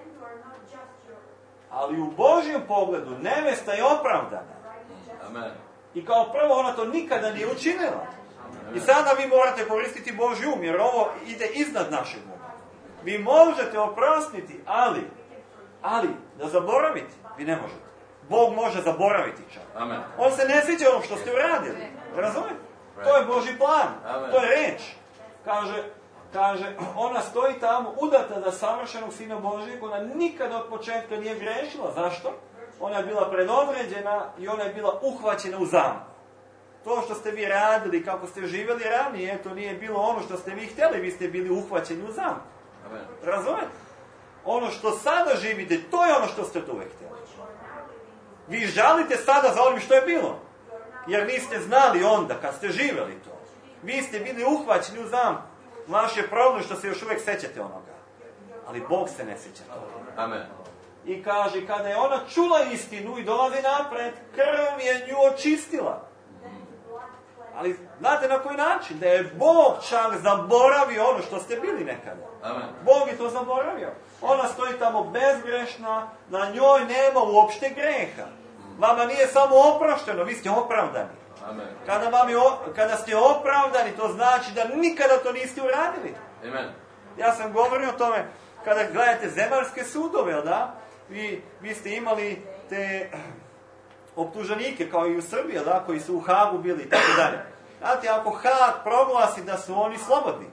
Speaker 2: Ali u Božjem pogledu nevesta je opravdana.
Speaker 3: Amen.
Speaker 2: I kao prvo, ona to nikada nije učinila. I sada vi morate koristiti Božji um, jer ovo ide iznad našeg uma. Vi možete oprostiti, ali, ali, da zaboraviti, vi ne možete. Bog može zaboraviti čak.
Speaker 3: Amen.
Speaker 2: On se ne sjeća onog što ste uradili. Razumijete? To je Božji plan.
Speaker 3: Amen.
Speaker 2: To je reč. Kaže, kaže, ona stoji tamo udata za savršenog Sina Božjeg, ona nikada od početka nije grešila. Zašto? Ona je bila predodređena i ona je bila uhvaćena u zamku. To što ste vi radili, kako ste živjeli ranije, to nije bilo ono što ste vi htjeli, vi ste bili uhvaćeni u zamku.
Speaker 3: Amen.
Speaker 2: Razumete? Ono što sada živite, to je ono što ste tu uvijek htjeli. Vi žalite sada za onim što je bilo. Jer niste znali onda, kad ste živjeli to. Vi ste bili uhvaćeni u zamku. Vaš je problem što se još uvijek sećate onoga. Ali Bog se ne sjeća toga.
Speaker 3: Amen.
Speaker 2: I kaže, kada je ona čula istinu i dolazi napred, krv je nju očistila. Ali znate na koji način? Da je Bog čak zaboravio ono što ste bili nekada.
Speaker 3: Amen.
Speaker 2: Bog je to zaboravio. Ona stoji tamo bezgrešna, na njoj nema uopšte greha. Vama nije samo oprošteno, vi ste opravdani.
Speaker 3: Amen.
Speaker 2: Kada, vam je, kada ste opravdani, to znači da nikada to niste uradili.
Speaker 3: Amen.
Speaker 2: Ja sam govorio o tome, kada gledate zemaljske sudove, da? Vi, vi ste imali te optuženike, kao i u Srbiji, da? Koji su u Hagu bili i tako dalje. Znate, ako Hag proglasi da su oni slobodni,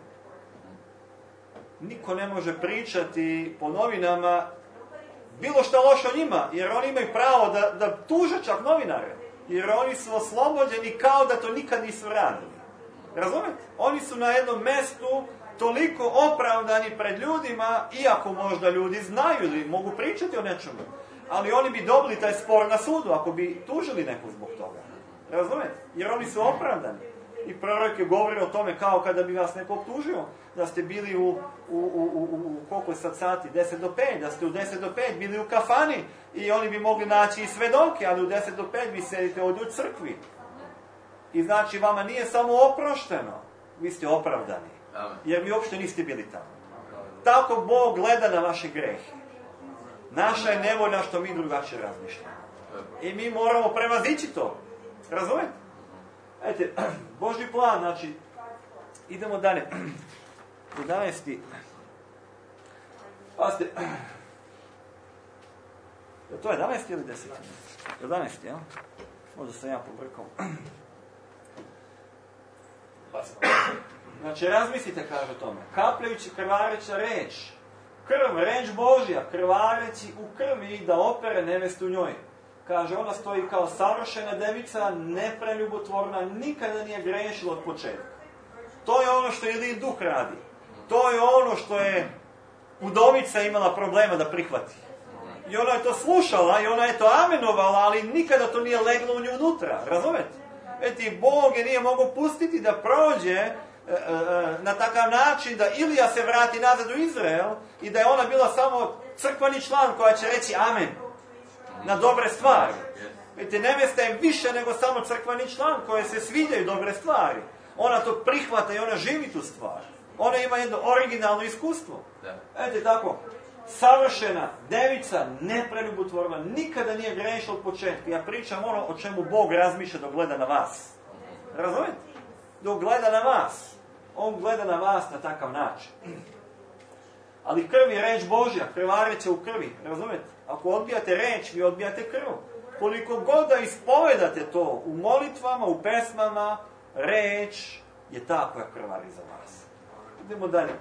Speaker 2: niko ne može pričati po novinama bilo što loše o njima, jer oni imaju pravo da, da tuže čak novinare. Jer oni su oslobođeni kao da to nikad nisu radili. Razumete? Oni su na jednom mjestu toliko opravdani pred ljudima, iako možda ljudi znaju ili mogu pričati o nečemu. Ali oni bi dobili taj spor na sudu ako bi tužili nekog zbog toga. Razumete? Jer oni su opravdani. I prorok je govorio o tome kao kada bi vas neko optužio, da ste bili u, u, u, u, u koliko je sad sati, deset do pet, da ste u deset do pet bili u kafani i oni bi mogli naći i svedoke, ali u deset do pet vi sedite ovdje u crkvi. I znači vama nije samo oprošteno, vi ste opravdani. Jer vi uopšte niste bili tamo. Tako Bog gleda na vaše grehe. Naša je nevolja što mi drugačije razmišljamo. I mi moramo prevazići to. Razumete? Ejte, Božji plan, znači, idemo dalje. jedanaesti. Pazite. Je to jedanaesti ili deseti? jedanaesti, jel? Možda sam ja pobrkao. Znači, razmislite, kaže tome. Kapljajući krvareća reč. Krv, reč Božja, krvareći u krvi da opere nevestu njoj. Kaže, ona stoji kao savršena devica, nepreljubotvorna, nikada nije grešila od početka. To je ono što Ilijin duh radi. To je ono što je udovica imala problema da prihvati. I ona je to slušala i ona je to amenovala, ali nikada to nije leglo u nju unutra. Razumete? Eti, Bog je nije mogao pustiti da prođe e, e, na takav način da Ilija se vrati nazad u Izrael i da je ona bila samo crkveni član koja će reći amen na dobre stvari. Vidite, nevesta je više nego samo crkveni član koje se sviđaju dobre stvari. Ona to prihvata i ona živi tu stvar. Ona ima jedno originalno iskustvo. Vidite, tako, savršena devica, nepreljubotvorna, nikada nije grešila od početka. Ja pričam ono o čemu Bog razmišlja dok gleda na vas. Razumijete? Dok gleda na vas. On gleda na vas na takav način. Ali krv je reč Božja, krvareće u krvi. Razumijete? Ako odbijate reč, vi odbijate krv. Koliko god da ispovedate to u molitvama, u pesmama, reč je ta koja krvari za vas. Idemo dalje.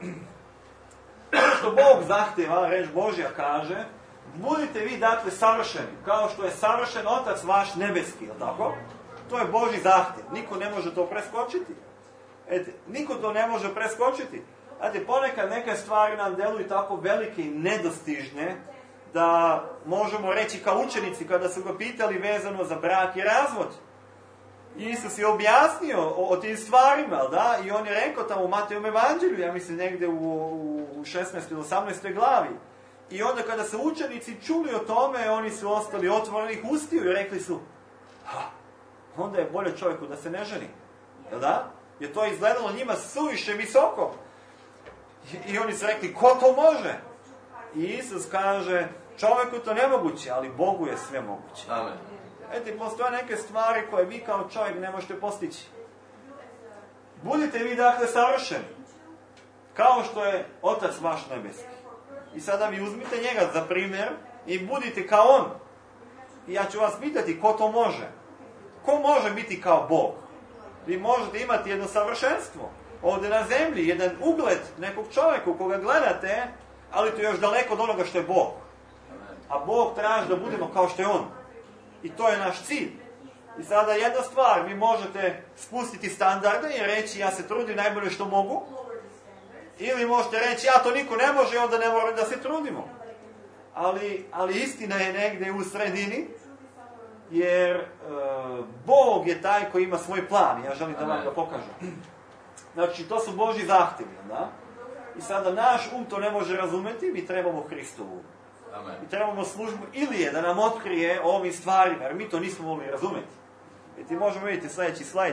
Speaker 2: Ono što Bog zahtjeva, reč Božja kaže, budite vi dakle savršeni, kao što je savršen Otac vaš nebeski, je li tako? To je Božji zahtjev. Niko ne može to preskočiti. Ete, niko to ne može preskočiti. Znate, ponekad neke stvari nam deluju tako velike i nedostižne, da možemo reći kao učenici kada su ga pitali vezano za brak i razvod. Isus je objasnio o, o tim stvarima, da? I on je rekao tamo u Matejovom evanđelju, ja mislim negdje u, u šesnaestoj ili osamnaestoj glavi. I onda kada su učenici čuli o tome, oni su ostali otvorenih ustiju i rekli su, ha, onda je bolje čovjeku da se ne ženi. Jel da? Je to izgledalo njima suviše visoko. I, I oni su rekli, ko to može? I Isus kaže, čovjeku to nemoguće, ali Bogu je sve moguće.
Speaker 4: Amen.
Speaker 2: Eti, postoje neke stvari koje vi kao čovjek ne možete postići. Budite vi dakle savršeni, kao što je Otac vaš nebeski. I sada vi uzmite njega za primjer i budite kao on. I ja ću vas pitati, ko to može? Ko može biti kao Bog? Vi možete imati jedno savršenstvo ovdje na zemlji, jedan ugled nekog čovjeka koga gledate, ali to je još daleko od onoga što je Bog. A Bog traži da budemo kao što je on. I to je naš cilj. I sada jedna stvar, vi možete spustiti standarde i reći ja se trudim najbolje što mogu. Ili možete reći ja to niko ne može, onda ne moram da se trudimo. Ali, ali istina je negdje u sredini, jer e, Bog je taj koji ima svoj plan. Ja želim da vam ga pokažem. Znači, to su Božji zahtjevi, da? I sada naš um to ne može razumjeti, mi trebamo Hristovu.
Speaker 4: Amen.
Speaker 2: I trebamo službu Ilije da nam otkrije o ovim stvarima, jer mi to nismo mogli razumjeti. I ti možemo vidjeti sljedeći slajd.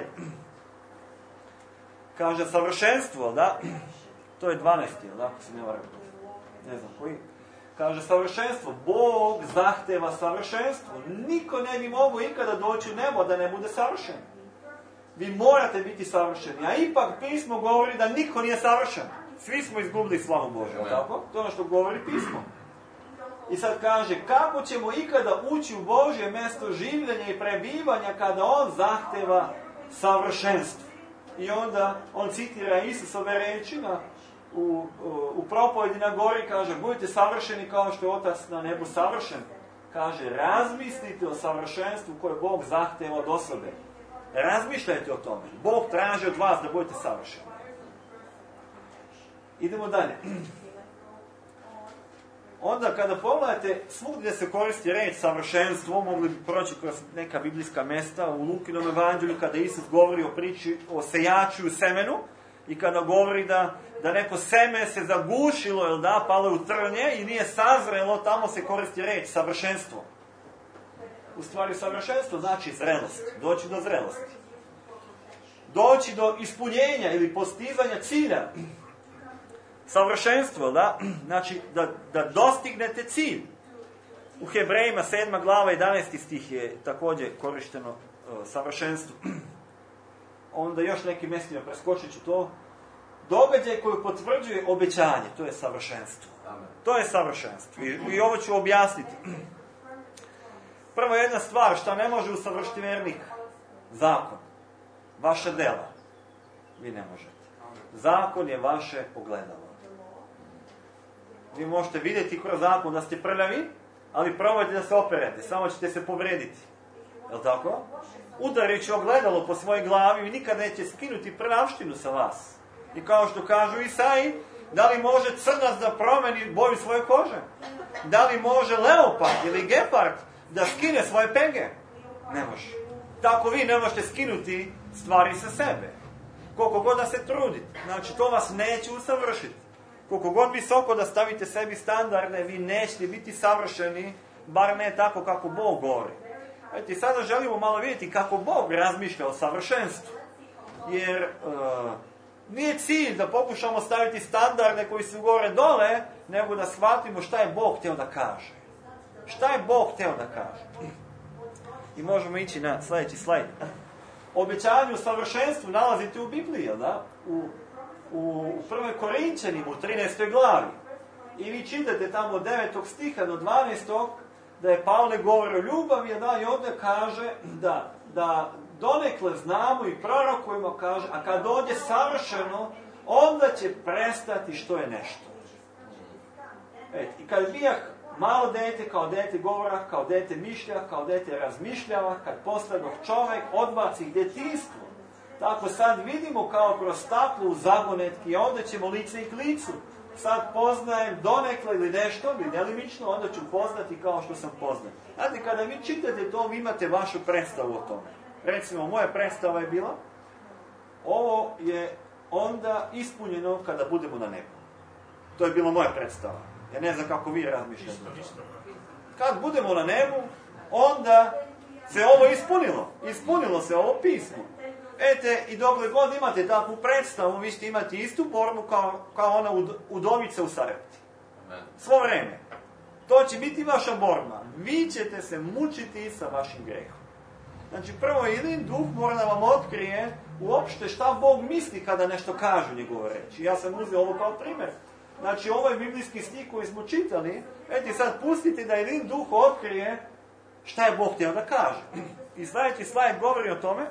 Speaker 2: Kaže savršenstvo, da? To je dvanaesti, da? Ako se ne varam. Ne znam koji. Kaže savršenstvo. Bog zahteva savršenstvo. Niko ne bi mogao ikada doći u nebo da ne bude savršen. Vi morate biti savršeni. A ipak pismo govori da niko nije savršen. Svi smo izgubili slavu Božju, tako? To je ono što govori pismo. I sad kaže, kako ćemo ikada ući u Božje mjesto življenja i prebivanja kada on zahteva savršenstvo. I onda on citira Isusove reči na, u, u, u propovedi na gori, kaže, budite savršeni kao što je Otac na nebu savršen. Kaže, razmislite o savršenstvu koje Bog zahteva od osobe. Razmišljajte o tome. Bog traži od vas da budete savršeni. Idemo dalje. Onda kada pogledate, svugdje se koristi reč savršenstvo, mogli bi proći kroz neka biblijska mjesta, u Lukinom evanđelju kada Isus govori o priči o sejaču i semenu, i kada govori da, da neko seme se zagušilo, jel da, palo u trnje i nije sazrelo, tamo se koristi reč savršenstvo. U stvari savršenstvo znači zrelost, doći do zrelosti. Doći do ispunjenja ili postizanja cilja. Savršenstvo, da? Znači, da, da dostignete cilj. U Hebrejima sedma glava jedanaesti stih je također korišteno uh, savršenstvo. Onda još nekim mjestima preskočit ću to. Događaj koji potvrđuje obećanje, to je savršenstvo.
Speaker 4: Amen.
Speaker 2: To je savršenstvo. I, i ovo ću objasniti. Prva jedna stvar, šta ne može usavršiti vjernik? Zakon. Vaša dela. Vi ne možete. Zakon je vaše ogledalo. Vi možete vidjeti kroz zakon da ste prljavi, ali probajte da se operete, samo ćete se povrediti. Jel' tako? Udarići ogledalo po svojoj glavi, vi nikad neće skinuti prljavštinu sa vas. I kao što kažu Isaiji, da li može crnac da promeni boju svoje kože? Da li može leopard ili gepard da skine svoje pege? Ne može. Tako vi ne možete skinuti stvari sa sebe. Koliko god da se trudite. Znači, to vas neće usavršiti. Koliko god visoko da stavite sebi standarde, vi nećete biti savršeni, bar ne tako kako Bog govori. Eto, sada želimo malo vidjeti kako Bog razmišlja o savršenstvu. Jer uh, Nije cilj da pokušamo staviti standarde koji su gore dole, nego da shvatimo šta je Bog htio da kaže. Šta je Bog htio da kaže. I možemo ići na sljedeći slajd. Obećanje u savršenstvu nalazite u Bibliji, da? U, u prvoj Korinčanima, u trinaestoj glavi. I vi čitate tamo od devetog stiha do dvanaestog da je Pavle govori o ljubavi, da, i onda kaže da, da donekle znamo i prorokujemo, kaže, a kad dođe savršeno, onda će prestati što je nešto. Et, i kad bijah malo dete, kao dete govora, kao dete mišlja, kao dete razmišljava, kad postadoh čovjek, odbaci djetinjstvo. Tako sad vidimo kao kroz staklo u zagonetki, i onda ćemo lice i k licu. Sad poznajem donekle ili nešto, ili delimično, onda ću poznati kao što sam poznat. Znate, kada vi čitate to, vi imate vašu predstavu o tome. Recimo, moja predstava je bila, ovo je onda ispunjeno kada budemo na nebu. To je bila moja predstava. Ja ne znam kako vi razmišljate. Kad budemo na nebu, onda se ovo ispunilo. Ispunilo se ovo pismo. Ete, i dokle god imate takvu predstavu, vi ćete imati istu borbu kao, kao ona ud, udovica u Sarepti. Svo vreme. To će biti vaša borba. Vi ćete se mučiti sa vašim grehom. Znači, prvo ili duh mora da vam otkrije uopšte šta Bog misli kada nešto kaže u njegove reči. Ja sam uzeo ovo kao primjer. Znači, ovo je biblijski stih koji smo čitali. Eti, sad pustite da jedin duh otkrije šta je Bog htio da kaže. I sljedeći slajd govori o tome,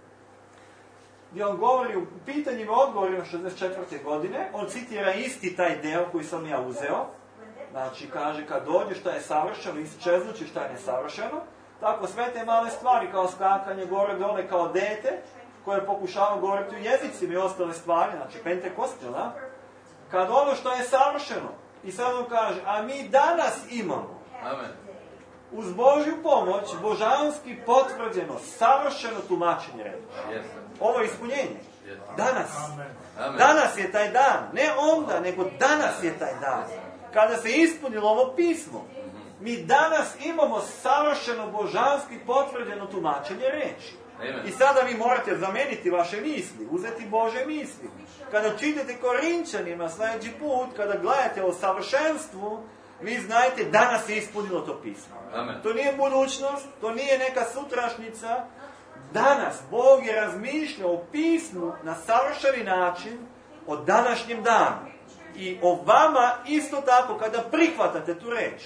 Speaker 2: gdje on govori u pitanjima i odgovorima šezdeset četvrte godine. On citira isti taj deo koji sam ja uzeo. Znači, kaže, kad dođe šta je savršeno, isčeznući šta je nesavršeno. Tako, sve te male stvari, kao skakanje gore dole, kao dete, koje pokušava govoriti u jezicima i ostale stvari, znači pentekostila, kad ono što je savršeno, i sad on kaže, a mi danas imamo, Amen, uz Božju pomoć, božanski potvrđeno, savršeno tumačenje reči. Ovo je ispunjenje. Danas. Amen. Danas je taj dan. Ne onda, nego danas je taj dan. Kada se ispunilo ovo pismo, mi danas imamo savršeno božanski potvrđeno tumačenje reči. Amen. I sada vi morate zameniti vaše misli, uzeti Bože misli. Kada čitate Korinčanima sljedeći put, kada gledate o savršenstvu, vi znajte, danas je ispunilo to pismo. Amen. To nije budućnost, to nije neka sutrašnjica. Danas Bog je razmišljao o pismu na savršeni način o današnjem danu. I o vama isto tako kada prihvatate tu reč.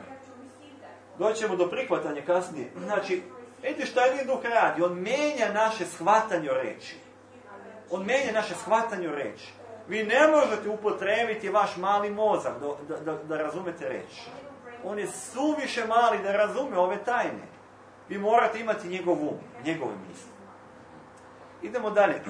Speaker 2: Doćemo do prihvatanja kasnije. Znači, vidite šta jedin duh radi. On menja naše shvatanje o reči. On menja naše shvatanje o reči. Vi ne možete upotrebiti vaš mali mozak da, da, da razumete reč. On je suviše mali da razume ove tajne. Vi morate imati njegov um, njegove misli. Idemo dalje.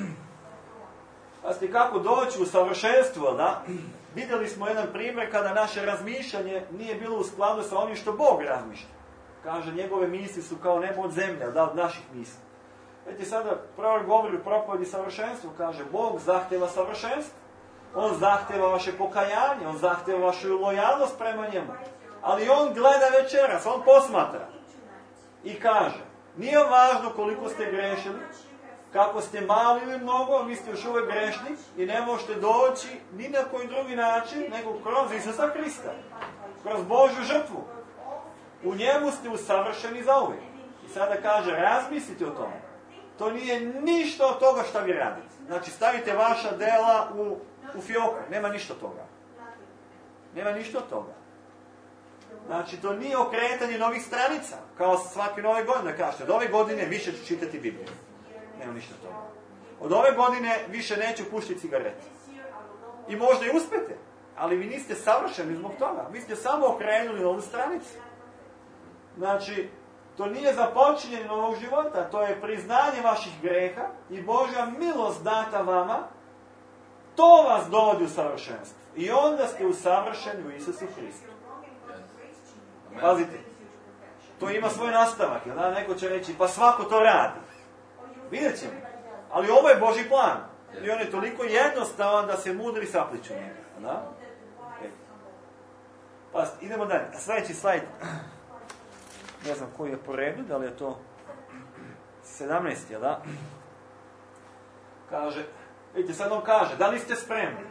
Speaker 2: Pazite kako doći u savršenstvo, da? Vidjeli smo jedan primjer kada naše razmišljanje nije bilo u skladu sa onim što Bog razmišlja. Kaže, njegove misli su kao nebo od zemlje, da, od naših misli. Vidite, sada prorok govori u propovedi savršenstvu, kaže, Bog zahtjeva savršenstvo. On zahtjeva vaše pokajanje, on zahtjeva vašu lojalnost prema njemu. Ali on gleda večeras, on posmatra. I kaže, nije važno koliko ste grešili, kako ste mali ili mnogo, vi ste još uvijek grešni i ne možete doći ni na koji drugi način nego kroz Isusa Krista. Kroz Božju žrtvu. U njemu ste usavršeni zauvijek. I sada kaže, razmislite o tome. To nije ništa od toga što vi radite. Znači, stavite vaša dela u, u fioku. Nema ništa od toga. Nema ništa od toga. Znači, to nije okretanje novih stranica. Kao svake nove godine. Kažete, od ove godine više ću čitati Bibliju. Nema ništa od toga. Od ove godine više neću pušiti cigarete. I možda i uspete. Ali vi niste savršeni zbog toga. Vi ste samo okrenuli novu stranicu. Znači, to nije započinjenje novog života. To je priznanje vaših greha i Božja milost data vama. To vas dovodi u savršenstvo. I onda ste usavršeni u Isusu Hristu. Pazite. To ima svoj nastavak. Da? Neko će reći, pa svako to radi. Vidjet ćemo. Ali ovo je Božji plan. I on je toliko jednostavan da se mudri sapliču njega. Da? Pa, idemo dalje. Sljedeći slajd. Ne znam koji je po redu, da li je to sedamnaesti, da? Kaže, Vidite, sad on kaže, da li ste spremni?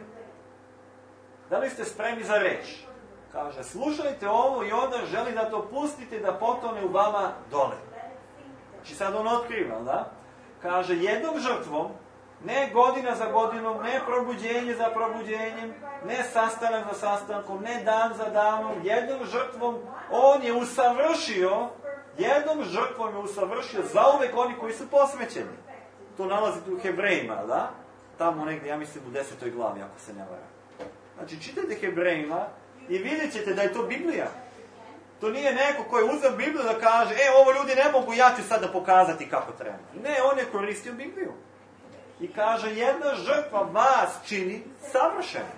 Speaker 2: Da li ste spremni za reč? Kaže, slušajte ovo i onda želi da to pustite da potone u vama dole. Znači sad on otkriva, da? Kaže, jednom žrtvom, ne godina za godinom, ne probuđenje za probuđenjem, ne sastanak za sastankom, ne dan za danom, jednom žrtvom on je usavršio, jednom žrtvom je usavršio zauvek oni koji su posvećeni. To nalazite u Hebrejima, da? Tamo negdje, ja mislim, u desetoj glavi, ako se ne varam. Znači, čitajte Hebrejima i vidjet ćete da je to Biblija. To nije neko koji je uzeo Bibliju da kaže, e, ovo ljudi ne mogu, ja ću sada pokazati kako treba. Ne, on je koristio Bibliju. I kaže, jedna žrtva vas čini savršenim.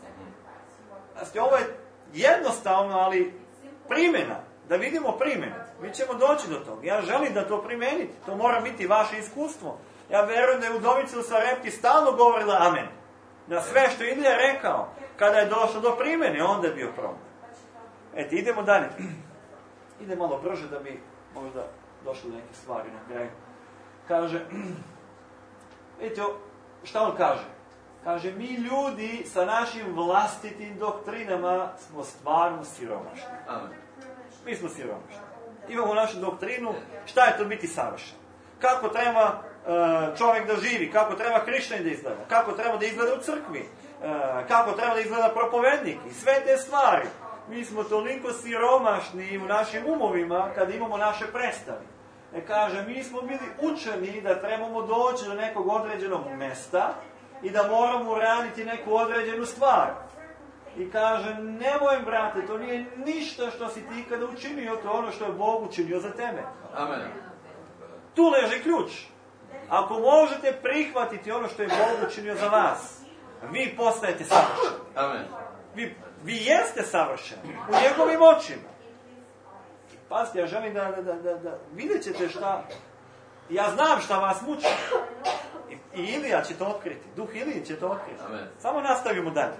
Speaker 2: Znači, ovo je jednostavno, ali primjena. Da vidimo primjenu. Mi ćemo doći do toga. Ja želim da to primenite. To mora biti vaše iskustvo. Ja verujem da je udovica u Sarepti stalno govorila amen. Na sve što je Ilija rekao. Kada je došlo do primjene, onda je bio problem. Eto, idemo dalje. Ide malo brže da bi možda došlo do neke stvari na kraju. Kaže, vidite, šta on kaže? Kaže, mi ljudi sa našim vlastitim doktrinama smo stvarno siromašni.
Speaker 4: Amen.
Speaker 2: Mi smo siromašni. Imamo našu doktrinu, šta je to biti savršen? Kako treba uh, čovjek da živi, kako treba hrišćanin da izgleda, kako treba da izgleda u crkvi, uh, kako treba da izgleda propovednik i sve te stvari. Mi smo toliko siromašni u našim umovima kad imamo naše predstave. E kaže, mi smo bili učeni da trebamo doći do nekog određenog mesta i da moramo uraditi neku određenu stvar. I kaže, nemoj brate, to nije ništa što si ti ikada učinio, to je ono što je Bog učinio za tebe.
Speaker 4: Amen.
Speaker 2: Tu leži ključ. Ako možete prihvatiti ono što je Bog učinio za vas, vi postajete savršeni.
Speaker 4: Amen.
Speaker 2: Vi, vi jeste savršeni u njegovim očima. Pazite, ja želim da, da, da, da vidjet ćete šta, ja znam šta vas muči. I, i Ilija će to otkriti, duh Ilije će to otkriti.
Speaker 4: Amen.
Speaker 2: Samo nastavimo dalje.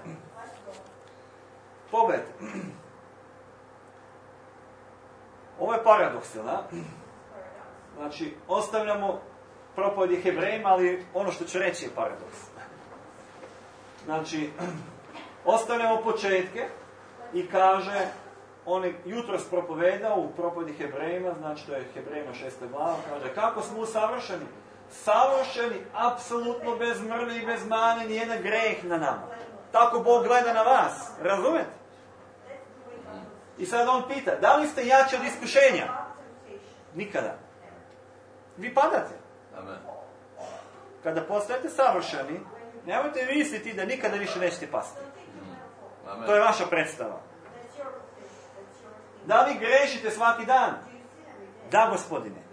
Speaker 2: Pogledajte. Ovo je paradoks, jel da? Znači, ostavljamo propovjedi Hebrejima, ali ono što ću reći je paradoks. Znači, ostavljamo početke i kaže, on je jutros propovedao u propovjedi Hebrejima, znači to je Hebrejima šesta glava, kaže, kako smo usavršeni? Savršeni, apsolutno bez mrlje i bez mane, nijedan greh na nama. Tako Bog gleda na vas, razumete? I sad on pita, da li ste jači od iskušenja? Nikada. Vi padate.
Speaker 4: Amen.
Speaker 2: Kada postajete savršeni, nemojte misliti da nikada više nećete pasti.
Speaker 4: Amen.
Speaker 2: To je vaša predstava. Da li grešite svaki dan? Da, Gospodine.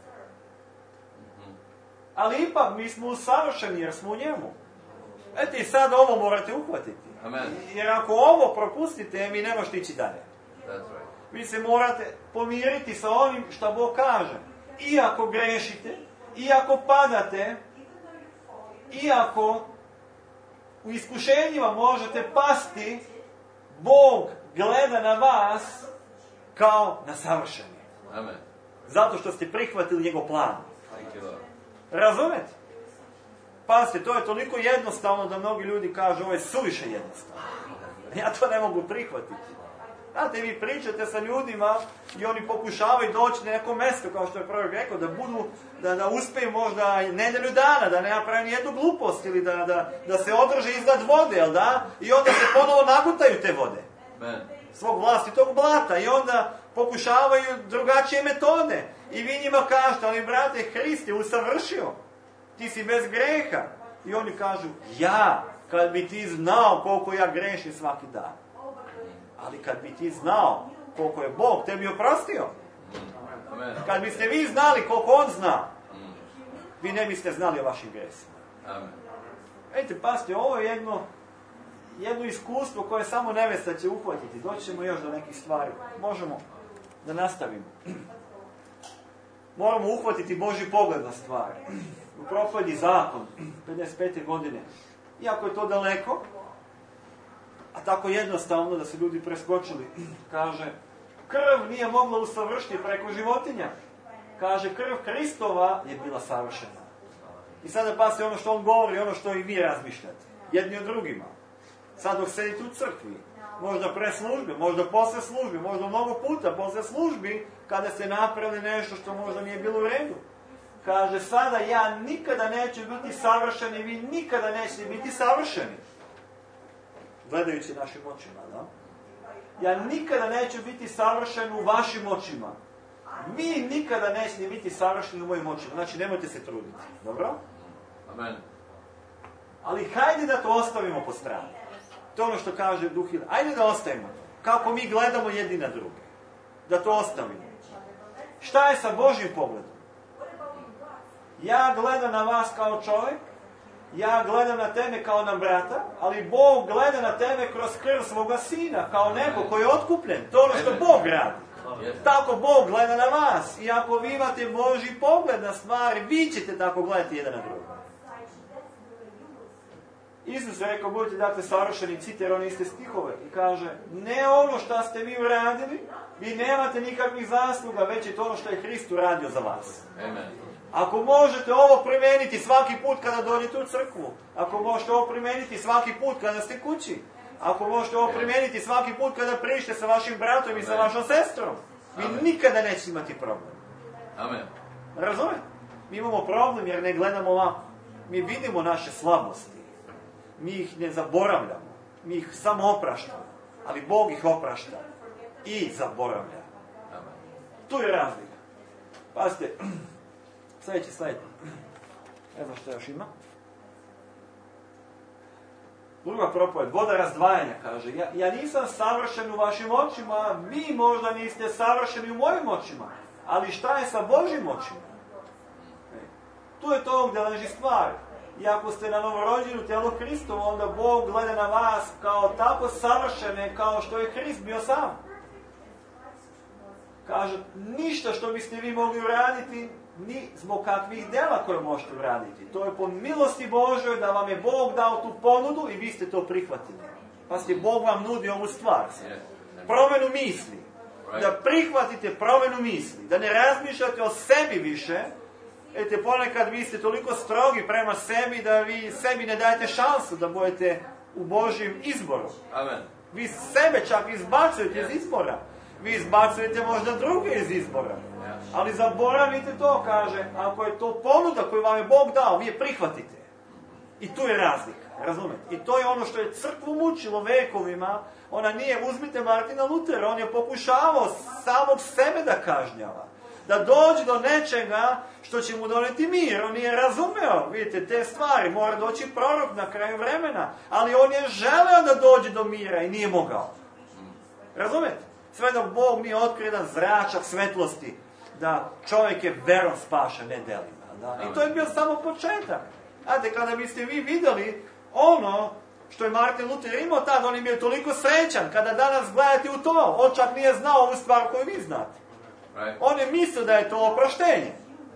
Speaker 2: Ali ipak mi smo usavršeni jer smo u njemu. Eto i sad ovo morate uhvatiti.
Speaker 4: Amen.
Speaker 2: Jer ako ovo propustite, mi ne možete ići dalje.
Speaker 4: That's right.
Speaker 2: Vi se morate pomiriti sa onim što Bog kaže. Iako grešite, iako padate, iako u iskušenjima možete pasti, Bog gleda na vas kao na savršeni.
Speaker 4: Amen.
Speaker 2: Zato što ste prihvatili njegov plan.
Speaker 4: Thank you, Lord.
Speaker 2: Razumete? Pazite, to je toliko jednostavno da mnogi ljudi kažu ovo je suviše jednostavno. Ja to ne mogu prihvatiti. Znate, vi pričate sa ljudima i oni pokušavaju doći na neko mjesto, kao što je prorok rekao, da budu, da, da uspiju možda nedjelju dana, da ne naprave ni jednu glupost ili da, da, da se održe iznad vode, jel da? I onda se ponovo nagutaju te vode.
Speaker 4: Amen.
Speaker 2: Svog vlastitog blata i onda pokušavaju drugačije metode. I vi njima kažete, ali brate, Hrist je usavršio. Ti si bez greha. I oni kažu, ja, kad bi ti znao koliko ja grešim svaki dan. Ali kad bi ti znao koliko je Bog tebi oprostio.
Speaker 4: Amen.
Speaker 2: Kad biste vi znali koliko On zna, vi ne biste znali o vašim gresima.
Speaker 4: Amen.
Speaker 2: Vidite, pazite, ovo je jedno, jedno iskustvo koje samo nevesta će uhvatiti. Doći ćemo još do nekih stvari. Možemo da nastavimo. Moramo uhvatiti Božji pogled na stvari. U propovjedi Zakon, pedeset pete godine. Iako je to daleko, a tako jednostavno da se ljudi preskočili. Kaže, krv nije mogla usavršiti preko životinja. Kaže, krv Hristova je bila savršena. I sada pasite ono što on govori, ono što i vi razmišljate. Jedni od drugima. Sad dok sedite u crkvi, možda pre službe, možda posle službe, možda mnogo puta posle službi, kada ste napravili nešto što možda nije bilo u redu. Kaže, sada ja nikada neću biti savršen i vi nikada nećete biti savršeni. Gledajući našim očima, da? Ja nikada neću biti savršen u vašim očima. Vi nikada nećete biti savršeni u mojim očima. Znači, nemojte se truditi. Dobro?
Speaker 4: Amen.
Speaker 2: Ali hajde da to ostavimo po strani. To je ono što kaže Duh Ilije. Hajde da ostavimo to. Kako mi gledamo jedni na druge. Da to ostavimo. Šta je sa Božjim pogledom? Ja gledam na vas kao čovjek, ja gledam na tebe kao na brata, ali Bog gleda na tebe kroz krv svoga sina, kao neko koji je otkupljen. To je ono što Bog radi. Tako Bog gleda na vas. I ako vi imate Božji pogled na stvari, vi ćete tako gledati jedan na drugo. Isus je rekao, budite dakle savršeni, citira one iste stihove i kaže, ne ono što ste vi uradili, vi nemate nikakvih zasluga, već je to ono što je Hrist uradio za vas.
Speaker 4: Amen.
Speaker 2: Ako možete ovo primeniti svaki put kada dođete u crkvu, ako možete ovo primeniti svaki put kada ste kući, ako možete ovo primeniti svaki put kada prište sa vašim bratom i sa vašom sestrom, vi
Speaker 4: Amen.
Speaker 2: nikada nećete imati problem.
Speaker 4: Amen.
Speaker 2: Razumete? Mi imamo problem jer ne gledamo ovako. Mi vidimo naše slabosti. Mi ih ne zaboravljamo. Mi ih samo opraštamo. Ali Bog ih oprašta i zaboravlja.
Speaker 4: Amen.
Speaker 2: Tu je razlika. Pazite, sljedeći slajd. Ne znam što još ima. Druga propoved, voda razdvajanja, kaže. Ja, ja nisam savršen u vašim očima, vi možda niste savršeni u mojim očima. Ali šta je sa Božjim očima? E, tu je to gdje leži stvar. I ako ste na novorođenu tijelu Hristovo, onda Bog gleda na vas kao tako savršene kao što je Hrist bio sam. Kaže, ništa što biste vi mogli uraditi, ni zbog kakvih dela koje možete uraditi. To je po milosti Božoj da vam je Bog dao tu ponudu i vi ste to prihvatili. Pa ste Bog vam nudi ovu stvar. Promjenu misli. Da prihvatite promjenu misli. Da ne razmišljate o sebi više. Ete, ponekad vi ste toliko strogi prema sebi da vi sebi ne dajete šansu da budete u Božjem izboru.
Speaker 4: Amen.
Speaker 2: Vi sebe čak izbacujete iz izbora. Vi izbacujete možda druge iz izbora. Ali zaboravite to, kaže, ako je to ponuda koju vam je Bog dao, vi je prihvatite. I tu je razlika, razumete? I to je ono što je crkvu mučilo vekovima. Ona nije, uzmite Martina Lutera, on je pokušavao samog sebe da kažnjava. Da dođe do nečega što će mu doneti mir. On nije razumeo, vidite, te stvari. Mora doći prorok na kraju vremena. Ali on je želeo da dođe do mira i nije mogao. Razumete? Sve dok Bog nije otkrio jedan zračak svetlosti da čovjek je verom spaša, ne delima. Da? I to je bio samo početak. Znate, kada biste vi vidjeli ono što je Martin Luther imao tad, on je bio toliko srećan. Kada danas gledate u to, on čak nije znao ovu stvar koju vi znate. On je mislio da je to oproštenje.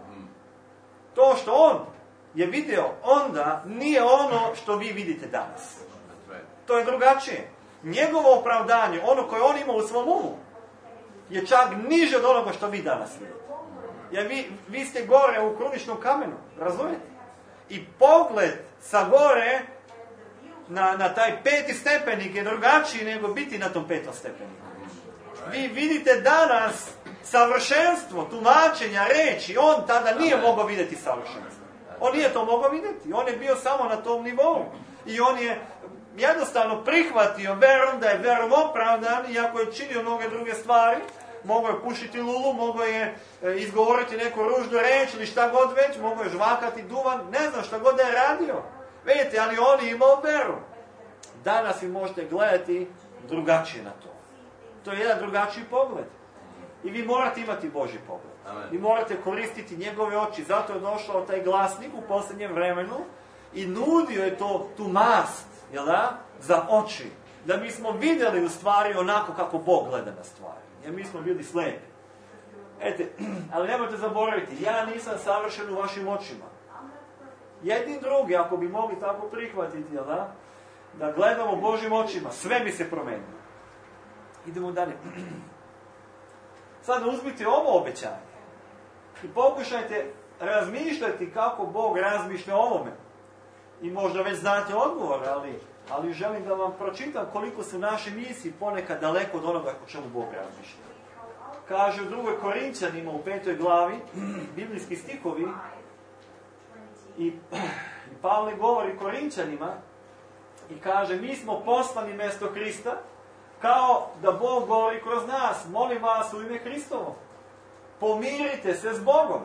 Speaker 2: To što on je vidio onda nije ono što vi vidite danas. To je drugačije. Njegovo opravdanje, ono koje on ima u svom umu, je čak niže od onoga što vi danas vidite. Jer vi, vi ste gore u kruničnom kamenu, razumijete? I pogled sa gore na, na taj peti stepenik je drugačiji nego biti na tom petom stepeniku. Vi vidite danas savršenstvo, tumačenja, reči. On tada nije mogao vidjeti savršenstvo. On nije to mogao vidjeti. On je bio samo na tom nivou. I on je jednostavno prihvatio verom da je verom opravdan, iako je činio mnoge druge stvari. Mogao je pušiti lulu, mogao je izgovoriti neku ružnu reč ili šta god već, mogao je žvakati duvan, ne znam šta god da je radio. Vidite, ali on je imao veru. Danas vi možete gledati drugačije na to. To je jedan drugačiji pogled. I vi morate imati Božji pogled.
Speaker 4: Amen.
Speaker 2: Vi morate koristiti njegove oči. Zato je došao taj glasnik u posljednjem vremenu i nudio je to, tu mast, jel da, za oči. Da mi smo vidjeli u stvari onako kako Bog gleda na stvari. Jer mi smo bili slijepi. Ete, ali nemojte zaboraviti, ja nisam savršen u vašim očima. Jedni drugi, ako bi mogli tako prihvatiti, jel da, da gledamo Božjim očima, sve bi se promenilo. Idemo dalje. Sada uzmite ovo obećanje i pokušajte razmišljati kako Bog razmišlja o ovome. I možda već znate odgovor, ali, ali želim da vam pročitam koliko su naše misli ponekad daleko od onoga o čemu Bog razmišlja. Kaže u drugoj Korinčanima u petoj glavi, biblijski stihovi, i, i Pavle govori Korinčanima i kaže, mi smo poslani mjesto Krista, kao da Bog govori kroz nas, molim vas u ime Hristovo, pomirite se s Bogom.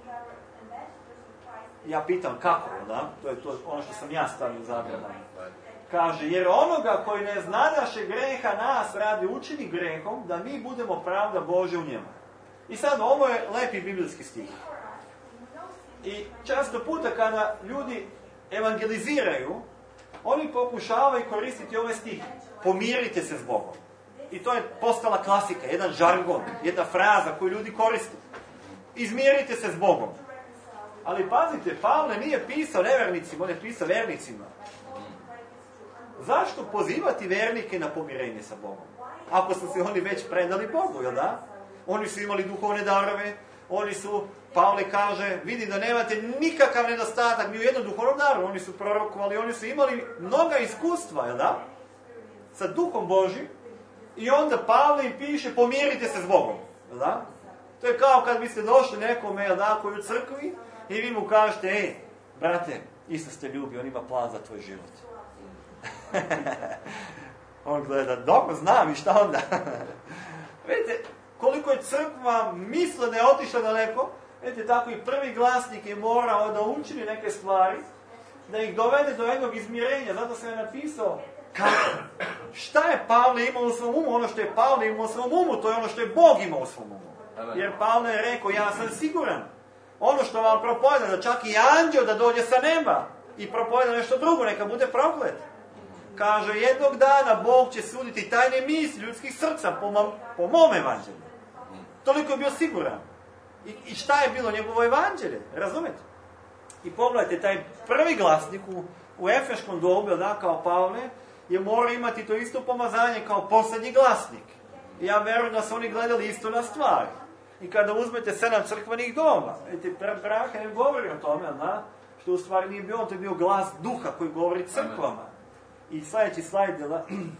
Speaker 2: Ja pitam kako, da? To je to ono što sam ja stavio zagradan. Kaže, jer onoga koji ne znadaše greha nas radi učini grehom, da mi budemo pravda Božja u njemu. I sad, ovo je lepi biblijski stih. I često puta kada ljudi evangeliziraju, oni pokušavaju koristiti ovaj stih. Pomirite se s Bogom. I to je postala klasika, jedan žargon, jedna fraza koju ljudi koriste. Izmirite se s Bogom. Ali pazite, Pavle nije pisao nevernicima, on je pisao vernicima. Zašto pozivati vernike na pomirenje sa Bogom? Ako su se oni već predali Bogu, jel da? Oni su imali duhovne darove, oni su, Pavle kaže, vidi da nemate nikakav nedostatak ni u jednom duhovnom daru, oni su prorokovali, oni su imali mnoga iskustva, jel da? Sa duhom Božim, i onda Pavle im piše, pomirite se s Bogom, jel da? To je kao kad biste došli nekome, jel da, koji u crkvi, i vi mu kažete, ej, brate, Isus te ljubi, on ima plan za tvoj život. On gleda, dobro, znam i šta onda? Vidite, koliko je crkva misla da je otišla daleko, vidite, tako i prvi glasnik je morao da učini neke stvari, da ih dovede do jednog izmirenja. Zato sam je napisao, kako? Šta je Pavle imao u svom umu? Ono što je Pavle imao u svom umu, to je ono što je Bog imao u svom umu. Jer Pavle je rekao, ja sam siguran, ono što vam propoveda, da čak i anđeo da dođe sa neba i propoveda nešto drugo, neka bude proklet. Kaže, jednog dana Bog će suditi tajne misli ljudskih srca po, mom, po mom evanđelju. Toliko je bio siguran. I, I šta je bilo njegovo evanđelje? Razumete? I pogledajte, taj prvi glasnik u, u Efeškom dobu, da, kao Pavle, je morao imati to isto pomazanje kao posljednji glasnik. I ja verujem da su oni gledali isto na stvari. I kada uzmete sedam crkvenih doma, vidite, Braha ne govori o tome, da, što u stvari nije bio, to je bio glas duha koji govori crkvama. I sljedeći slajd, da,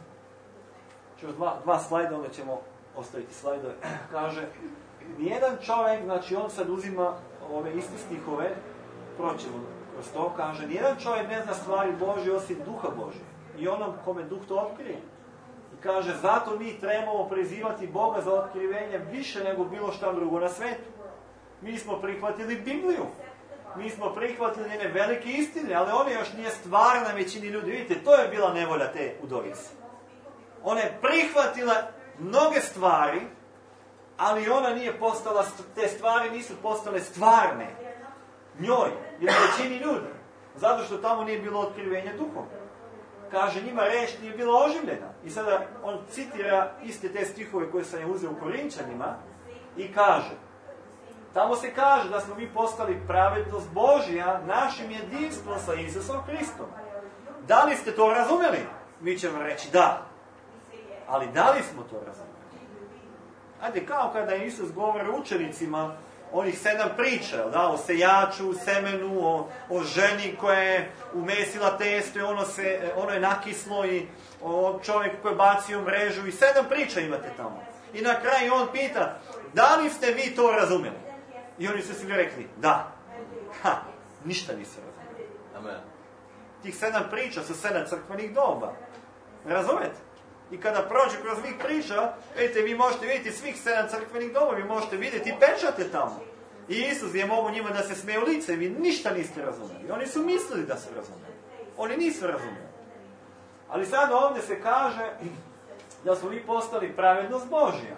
Speaker 2: još dva, dva slajda, onda ćemo ostaviti slajdove, kaže, nijedan čovjek, znači on sad uzima ove iste stihove, proćemo kroz to, kaže, nijedan čovjek ne zna stvari Božje osim duha Božje. I onom kome duh to otkrije. I kaže, zato mi trebamo prizivati Boga za otkrivenje više nego bilo šta drugo na svetu. Mi smo prihvatili Bibliju. Mi smo prihvatili njene velike istine, ali ona još nije stvarna većini ljudi. Vidite, to je bila nevolja te udovice. Ona je prihvatila mnoge stvari, ali ona nije postala, te stvari nisu postale stvarne njoj, ili većini ljudi. Zato što tamo nije bilo otkrivenja duhom. Kaže, njima reč nije bila oživljena. I sada on citira iste te stihove koje sam je uzeo u Korinčanima i kaže, tamo se kaže da smo mi postali pravednost Božja našim jedinstvom sa Isusom Hristom. Da li ste to razumeli? Mi ćemo reći da. Ali da li smo to razumeli? Ajde, kao kada Isus govori učenicima onih sedam priča, da, o sejaču, semenu, o, o ženi koja je umesila testo i ono, se, ono je nakislo, i o čovjeku koji je bacio mrežu, i sedam priča imate tamo. I na kraju on pita, da li ste vi to razumeli? I oni su svi rekli, da. Ha, ništa nisu razumeli.
Speaker 4: Amen.
Speaker 2: Tih sedam priča su sedam crkvenih doba. Razumete? I kada prođe kroz njih priča, vidite, vi možete vidjeti svih sedam crkvenih doba, vi možete vidjeti pečate tamo. I Isus je mogu njima da se smije u lice, vi ništa niste razumeli. Oni su mislili da su razumeli. Oni nisu razumeli. Ali sad ovdje se kaže da smo mi postali pravednost Božja.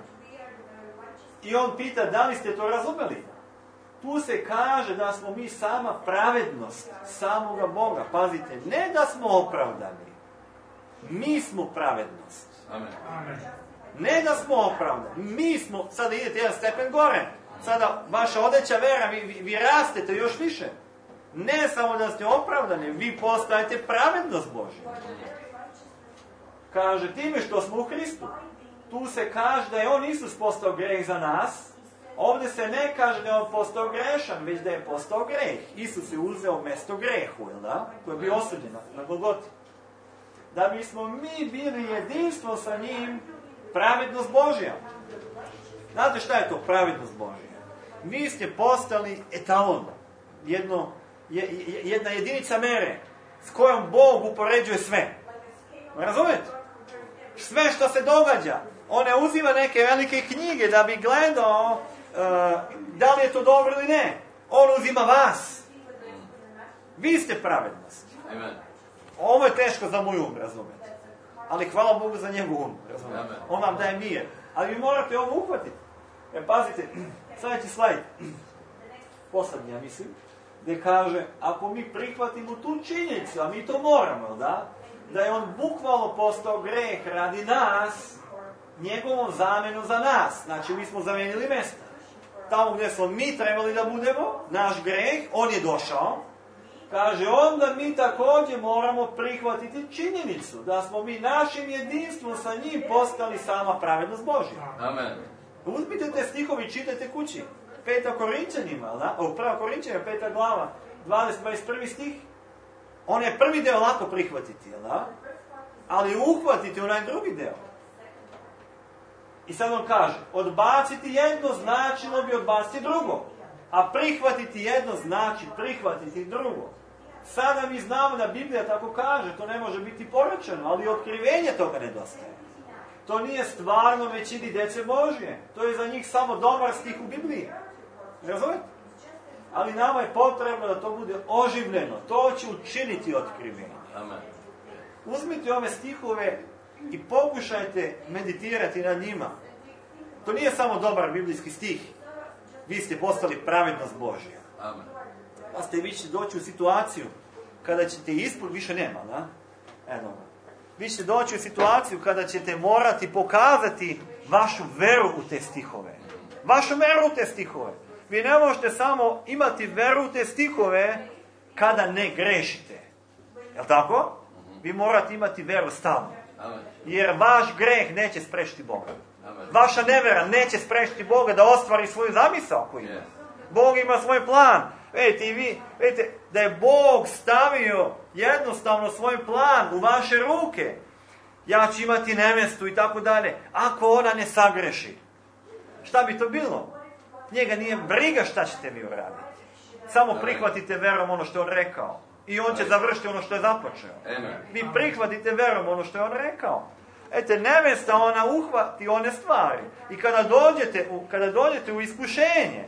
Speaker 2: I on pita, da li ste to razumeli? Tu se kaže da smo mi sama pravednost samoga Boga. Pazite, ne da smo opravdani. Mi smo pravednost.
Speaker 4: Amen.
Speaker 2: Ne da smo opravdani. Mi smo, sada idete jedan stepen gore. Sada vaša odeća vera, vi, vi, vi rastete još više. Ne samo da ste opravdani, vi postajete pravednost Božja. Kaže, time što smo u Hristu. Tu se kaže da je on Isus postao greh za nas Ovdje se ne kaže da je on postao grešan, već da je postao greh. Isus je uzeo mjesto grehu, jel da? Koji je bio osuđen na Golgoti. Da bismo mi bili jedinstvo sa njim, pravednost Božja. Znate šta je to pravednost Božja? Vi ste postali etalon. Jedno, jedna jedinica mere s kojom Bog upoređuje sve. Razumijete? Sve što se događa. On ne uzima neke velike knjige da bi gledao uh, da li je to dobro ili ne. On uzima vas. Vi ste pravednost.
Speaker 4: Amen.
Speaker 2: Ovo je teško za moj um, razumijete. Ali hvala Bogu za njegov um, razumijete. On vam daje mir. Ali vi morate ovo uhvatiti. Jer pazite, sljedeći slajd. Posljednji, ja mislim. Gdje kaže, ako mi prihvatimo tu činjenicu, a mi to moramo, da? Da je on bukvalno postao greh radi nas, njegovom zamjenu za nas. Znači, mi smo zamijenili mjesto. Tamo gdje smo mi trebali da budemo, naš greh, on je došao. Kaže, onda mi također moramo prihvatiti činjenicu da smo mi našim jedinstvom sa njim postali sama pravednost Božja.
Speaker 4: Amen.
Speaker 2: Uzmite te stihovi, čitajte kući. Peta Korinčanima, o, prva Korinčanima, peta glava, dvadeset dvadeset prvi stih. On je prvi deo lako prihvatiti, jel da? Ali uhvatiti onaj drugi deo. I sad on kaže, odbaciti jedno značilo bi odbaciti drugo. A prihvatiti jedno znači prihvatiti drugo. Sada mi znamo da Biblija tako kaže, to ne može biti porečeno, ali otkrivenje toga nedostaje. To nije stvarno većini djece Božje. To je za njih samo dobar stih u Bibliji. Razumijete? Ali nama je potrebno da to bude oživljeno. To će učiniti otkrivenje.
Speaker 4: Amen.
Speaker 2: Uzmite ove stihove i pokušajte meditirati na njima. To nije samo dobar biblijski stih. Vi ste postali pravednost Božja.
Speaker 4: Amen.
Speaker 2: Pa ste vi ćete doći u situaciju kada ćete ispod, više nema, da? Eno. Vi ćete doći u situaciju kada ćete morati pokazati vašu veru u te stihove. Vašu veru u te stihove. Vi ne možete samo imati veru u te stihove kada ne grešite. Jel tako? Vi morate imati veru stalno. Jer vaš greh neće sprečiti Boga. Vaša nevera neće sprečiti Boga da ostvari svoju zamisao koju ima. Bog ima svoj plan. Vidite, i vi, vidite, da je Bog stavio jednostavno svoj plan u vaše ruke. Ja ću imati nevjestu i tako dalje. Ako ona ne sagreši, šta bi to bilo? Njega nije briga šta ćete vi uraditi. Samo prihvatite verom ono što je on rekao. I on će završiti ono što je započeo. Vi prihvatite verom ono što je on rekao. Ete, nevjesta, ona uhvati one stvari. I kada dođete u, kada dođete u iskušenje,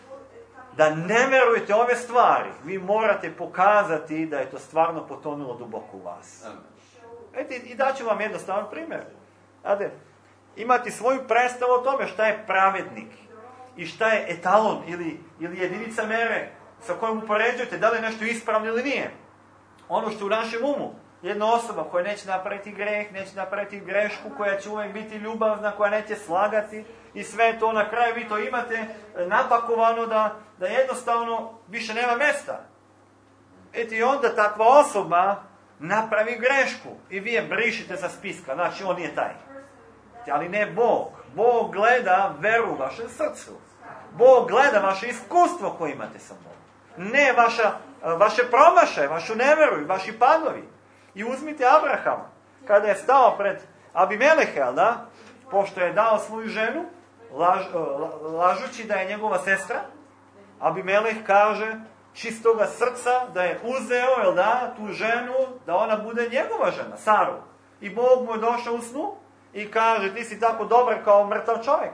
Speaker 2: da ne verujete ove stvari, vi morate pokazati da je to stvarno potonulo duboko u vas. Ete, i daću vam jednostavan primjer. Znate, imati svoju predstavu o tome šta je pravednik i šta je etalon ili, ili jedinica mere sa kojom upoređujete da li je nešto ispravno ili nije. Ono što u našem umu, jedna osoba koja neće napraviti greh, neće napraviti grešku, koja će uvijek biti ljubavna, koja neće slagati i sve to na kraju vi to imate napakovano da, da jednostavno više nema mjesta. Eto i onda takva osoba napravi grešku i vi je brišite sa spiska, znači on nije taj. Ali ne Bog. Bog gleda veru u vašem srcu. Bog gleda vaše iskustvo koje imate sa Bogom. Ne vaša, vaše promašaje, vašu neveru i vaši padovi. I uzmite Abrahama. Kada je stao pred Abimeleha, da? Pošto je dao svoju ženu, laž, lažući da je njegova sestra, Abimeleh kaže čistoga srca da je uzeo, jel da, tu ženu, da ona bude njegova žena, Saru. I Bog mu je došao u snu i kaže, ti si tako dobar kao mrtav čovjek.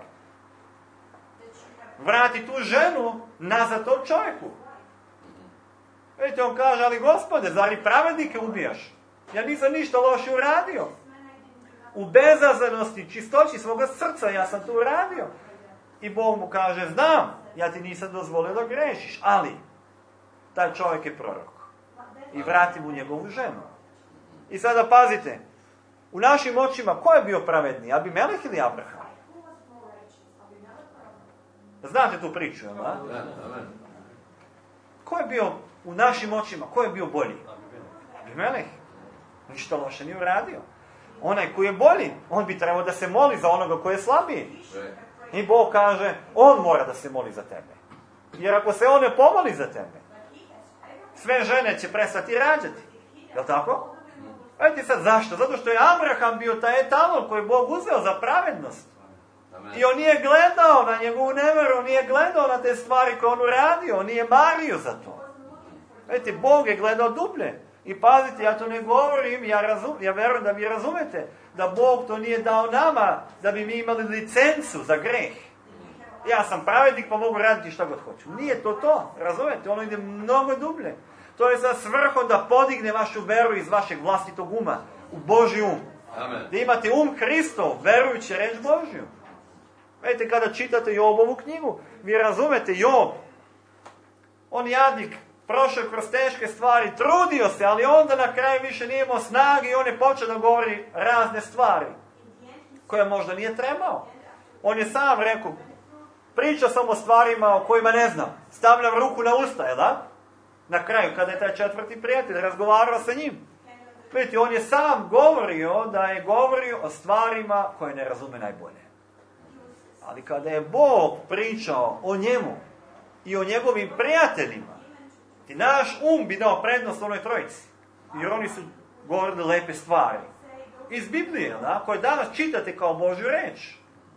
Speaker 2: Vrati tu ženu nazad tom čovjeku. Vidite, on kaže, ali Gospode, zar i pravednike ubijaš? Ja nisam ništa loše uradio. U bezazlenosti, čistoći svoga srca, ja sam to uradio. I Bog mu kaže, znam, ja ti nisam dozvolio da grešiš, ali taj čovjek je prorok. I vrati mu njegovu ženu. I sada pazite, u našim očima, ko je bio pravedniji, Abimeleh ili Abraham? Znate tu priču, jel da? Ko je bio u našim očima, ko je bio bolji? Abimeleh. Ništa loše nije uradio. Onaj koji je bolji, on bi trebao da se moli za onoga koji je slabiji.
Speaker 3: I Bog kaže, on mora da se moli za tebe. Jer ako se on ne pomoli za tebe, sve žene će prestati rađati. Jel' tako? Vidite sad zašto? Zato što je Abraham bio taj etalon koji je Bog uzeo za pravednost. Amen. I on nije gledao na njegovu neveru, on nije gledao na te stvari koje on uradio, on nije mario za to. Vidite, Bog je gledao dublje. I pazite, ja to ne govorim, ja, razum, ja verujem da vi razumete da Bog to nije dao nama da bi mi imali licencu za greh. Ja sam pravednik pa mogu raditi šta god hoću. Nije to to, razumete? Ono ide mnogo dublje. To je sa svrhom da podigne vašu veru iz vašeg vlastitog uma u Božji um.
Speaker 4: Amen.
Speaker 3: Da imate um Hristov, verujući reč Božju. Vidite, kada čitate Jobovu knjigu, vi razumete, Job, on jadnik, prošao kroz teške stvari, trudio se, ali onda na kraju više nije imao snage i on je počeo da govori razne stvari koje možda nije trebao. On je sam rekao, pričao sam o stvarima o kojima ne znam, stavljam ruku na usta, je da? Na kraju, kada je taj četvrti prijatelj razgovarao sa njim. Vidite, on je sam govorio da je govorio o stvarima koje ne razume najbolje. Ali kada je Bog pričao o njemu i o njegovim prijateljima, i naš um bi dao prednost onoj trojici. Jer oni su govorili lepe stvari. Iz Biblije, da, koje danas čitate kao Božju reč.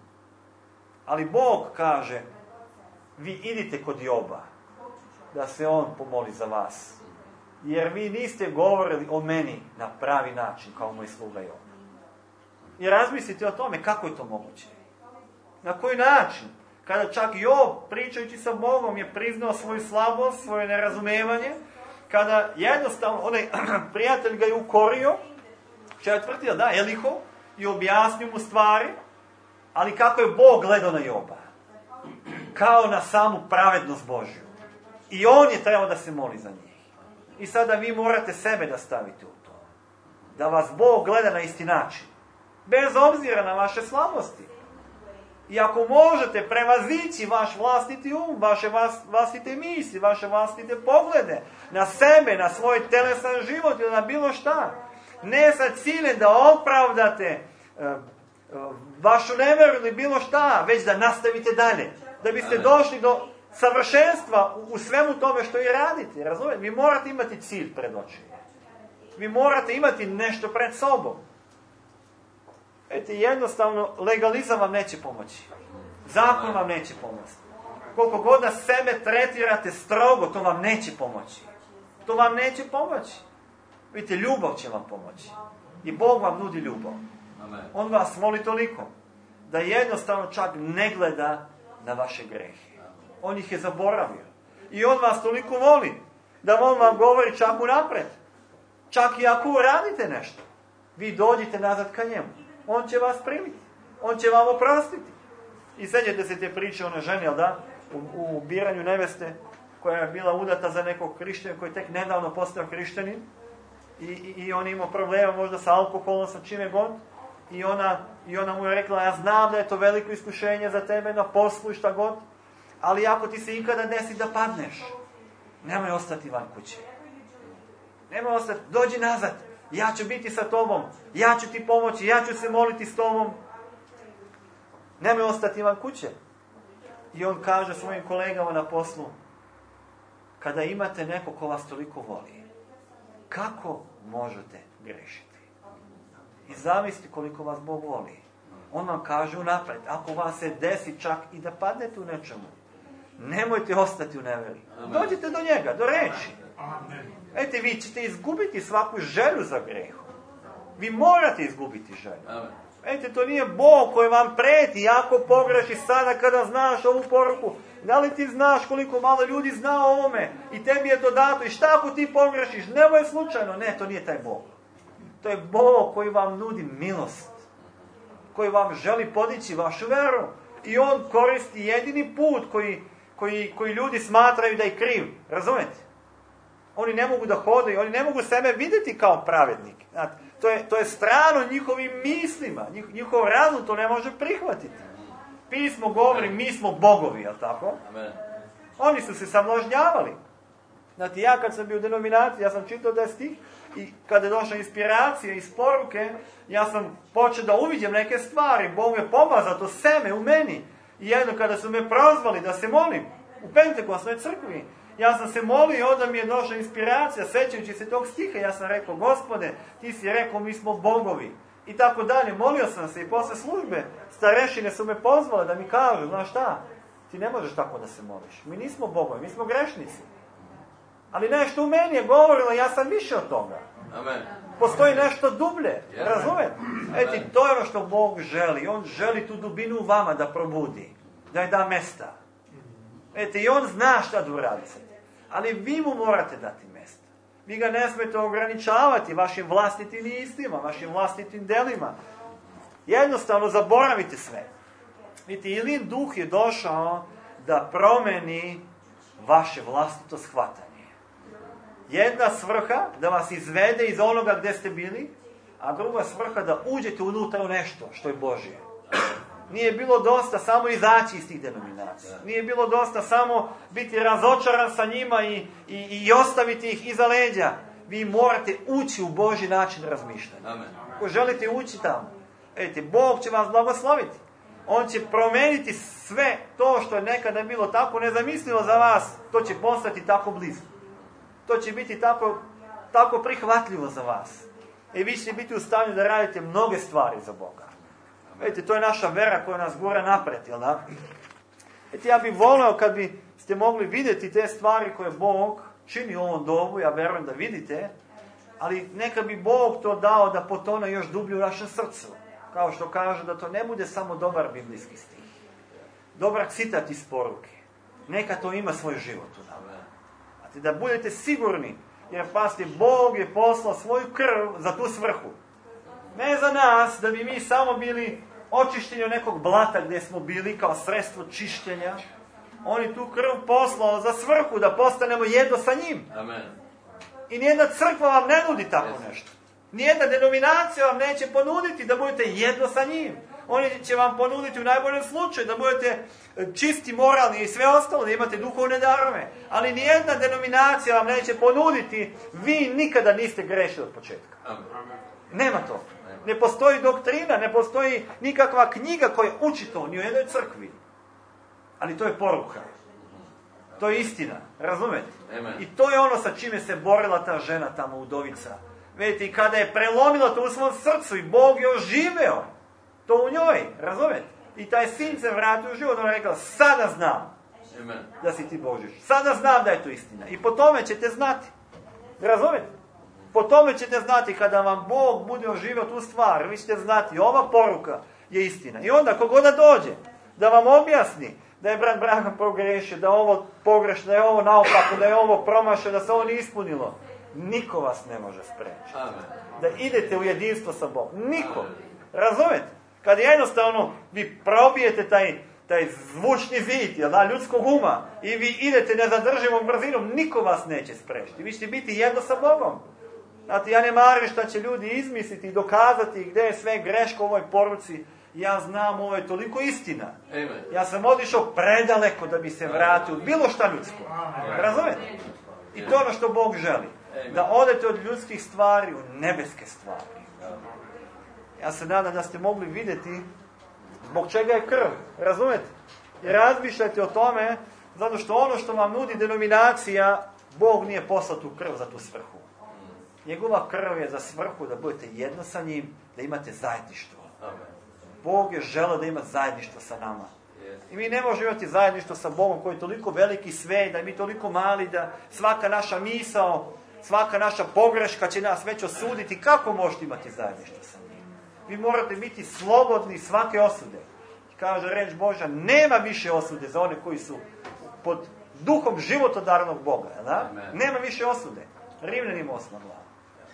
Speaker 3: Ali Bog kaže, vi idite kod Joba, da se on pomoli za vas. Jer vi niste govorili o meni na pravi način, kao moj sluga Job. I razmislite o tome, kako je to moguće. Na koji način? Kada čak Job, pričajući sa Bogom, je priznao svoju slabost, svoje nerazumevanje, kada jednostavno onaj prijatelj ga je ukorio, četvrti, da, Eliho, i objasnio mu stvari, ali kako je Bog gledao na Joba? Kao na samu pravednost Božju. I on je trebao da se moli za njih. I sada vi morate sebe da stavite u to. Da vas Bog gleda na isti način. Bez obzira na vaše slabosti. I ako možete prevazići vaš vlastiti um, vaše vlastite misli, vaše vlastite poglede na sebe, na svoj telesan život ili na bilo šta, ne sa ciljem da opravdate uh, uh, vašu neveru ili bilo šta, već da nastavite dalje. Da biste došli do savršenstva u, u svemu tome što i radite. Razumijete? Vi morate imati cilj pred očima. Vi morate imati nešto pred sobom. Ete, jednostavno, legalizam vam neće pomoći. Zakon vam neće pomoći. Koliko god na sebe tretirate strogo, to vam neće pomoći. To vam neće pomoći. Vidite, ljubav će vam pomoći. I Bog vam nudi ljubav. On vas voli toliko da jednostavno čak ne gleda na vaše grehe. On ih je zaboravio. I on vas toliko voli da on vam govori čak unapred. Čak i ako uradite nešto, vi dođite nazad ka njemu. On će vas primiti. On će vam oprostiti. I sjećate se te priče one žene, jel da? U, u biranju neveste koja je bila udata za nekog hrišćanina koji je tek nedavno postao hrišćanin. I, i, i on imao problema možda sa alkoholom, sa čime god. I ona, I ona mu je rekla, ja znam da je to veliko iskušenje za tebe na poslu i šta god. Ali ako ti se ikada desi da padneš, nemoj ostati van kuće. Nemoj ostati, dođi nazad. Ja ću biti sa tobom, ja ću ti pomoći, ja ću se moliti s tobom. Nemoj ostati van kuće. I on kaže svojim kolegama na poslu, kada imate neko ko vas toliko voli, kako možete grešiti? I zamislite koliko vas Bog voli. On vam kaže unaprijed, ako vas se desi čak i da padnete u nečemu, nemojte ostati u neveri. Dođite do njega, do reči. Ete, vi ćete izgubiti svaku želju za grehom. Vi morate izgubiti želju. Ete, to nije Bog koji vam preti, ako pogreši sada kada znaš ovu poruku. Da li ti znaš koliko malo ljudi zna o ovome i tebi je to dato i šta ako ti pogrešiš? Nemoj slučajno. Ne, to nije taj Bog. To je Bog koji vam nudi milost. Koji vam želi podići vašu veru. I on koristi jedini put koji, koji, koji ljudi smatraju da je kriv. Razumete? Oni ne mogu da hodaju, oni ne mogu sebe vidjeti kao pravednik. Znate, to je, to je strano njihovim mislima. Njih, njihov razum to ne može prihvatiti. Pismo govori, mi smo bogovi, jel tako?
Speaker 4: Amen.
Speaker 3: Oni su se samlažnjavali. Znate, ja kad sam bio u denominaciji, ja sam čitao da stih i kada je došla inspiracija iz poruke, ja sam počeo da uviđem neke stvari. Bog me pomazao to seme u meni.
Speaker 2: I jedno kada su me prozvali da se molim u Pentekostnoj crkvi, ja sam se molio i onda mi je došla inspiracija, sećajući se tog stiha, ja sam rekao, Gospode, ti si rekao, mi smo bogovi. I tako dalje, molio sam se i posle službe, starešine su me pozvale da mi kažu, znaš šta, ti ne možeš tako da se moliš. Mi nismo bogovi, mi smo grešnici. Ali nešto u meni je govorilo, ja sam više od toga.
Speaker 4: Amen.
Speaker 2: Postoji nešto dublje, razumete? Eti, to je ono što Bog želi. On želi tu dubinu u vama da probudi, da je da mesta. Eti, i on zna šta da uradite. Ali vi mu morate dati mesta. Vi ga ne smete ograničavati vašim vlastitim istima, vašim vlastitim delima. Jednostavno zaboravite sve. Vidite, Ilin duh je došao da promeni vaše vlastito shvatanje. Jedna svrha da vas izvede iz onoga gdje ste bili, a druga svrha da uđete unutra u nešto što je Božje. Nije bilo dosta samo izaći iz tih denominacija. Nije bilo dosta samo biti razočaran sa njima i, i, i ostaviti ih iza leđa. Vi morate ući u Božji način razmišljanja.
Speaker 4: Amen.
Speaker 2: Ako želite ući tamo, vidite, Bog će vas blagosloviti. On će promeniti sve to što je nekada bilo tako nezamislivo za vas, to će postati tako blizu. To će biti tako, tako prihvatljivo za vas. I vi ćete biti u stanju da radite mnoge stvari za Boga. Vidite, to je naša vera koja nas gura napred, jel da? Vidite, ja bih volio kad bi ste mogli vidjeti te stvari koje Bog čini u ovom dobu, ja verujem da vidite, ali neka bi Bog to dao da potone još dublje u našem srcu. Kao što kaže da to ne bude samo dobar biblijski stih. Dobar citat iz poruke. Neka to ima svoj život u nama. Da budete sigurni, jer pasti, Bog je poslao svoju krv za tu svrhu. Ne za nas, da bi mi samo bili očišćeni od nekog blata gdje smo bili kao sredstvo čišćenja. On je tu krv poslao za svrhu, da postanemo jedno sa njim.
Speaker 4: Amen.
Speaker 2: I nijedna crkva vam ne nudi tako yes. nešto. Nijedna denominacija vam neće ponuditi da budete jedno sa njim. Oni će vam ponuditi u najboljem slučaju da budete čisti, moralni i sve ostalo, da imate duhovne darove. Ali nijedna denominacija vam neće ponuditi, vi nikada niste grešili od početka.
Speaker 4: Amen.
Speaker 2: Nema to. Ne postoji doktrina, ne postoji nikakva knjiga koja uči to, ni u jednoj crkvi. Ali to je poruka. To je istina, razumete?
Speaker 4: Amen.
Speaker 2: I to je ono sa čime se borila ta žena tamo, udovica. Vidite, i kada je prelomila to u svom srcu i Bog je oživeo to u njoj, razumete? I taj sin se vratio u život, ona je rekla, sada znam
Speaker 4: Amen.
Speaker 2: da si ti Božiš. Sada znam da je to istina. I po tome ćete znati. Razumete? Po tome ćete znati kada vam Bog bude oživio tu stvar, vi ćete znati, ova poruka je istina. I onda kogod da dođe, da vam objasni da je brat Branham pogrešio, da je ovo pogrešno, da je ovo naopako, da je ovo promašeno, da se ovo nije ispunilo. Niko vas ne može spriječiti.
Speaker 4: Amen.
Speaker 2: Da idete u jedinstvo sa Bogom. Niko. Razumete? Kad jednostavno vi probijete taj, taj zvučni zid, jel da, ljudskog uma, i vi idete nezadrživom brzinom, niko vas neće spriječiti. Vi ćete biti jedno sa Bogom. Znate, ja ne marim šta će ljudi izmisliti i dokazati gdje je sve greško u ovoj poruci. Ja znam, ovo je toliko istina.
Speaker 4: Amen.
Speaker 2: Ja sam otišao predaleko da bi se vratio bilo šta ljudsko. Razumete? I to je ono što Bog želi. Da odete od ljudskih stvari u nebeske stvari. Ja se nadam da ste mogli vidjeti zbog čega je krv. Razumete? I razmišljajte o tome, zato što ono što vam nudi denominacija, Bog nije poslao tu krv za tu svrhu. Njegova krv je za svrhu da budete jedno sa njim, da imate zajedništvo. Bog je želeo da ima zajedništvo sa nama. I mi ne možemo imati zajedništvo sa Bogom koji je toliko veliki sve, da je mi toliko mali, da svaka naša misao, svaka naša pogreška će nas već osuditi. Kako možete imati zajedništvo sa njim? Vi morate biti slobodni svake osude. Kaže reč Božja, nema više osude za one koji su pod duhom životodarnog Boga. Da? Nema više osude. Rimljanima osma glava.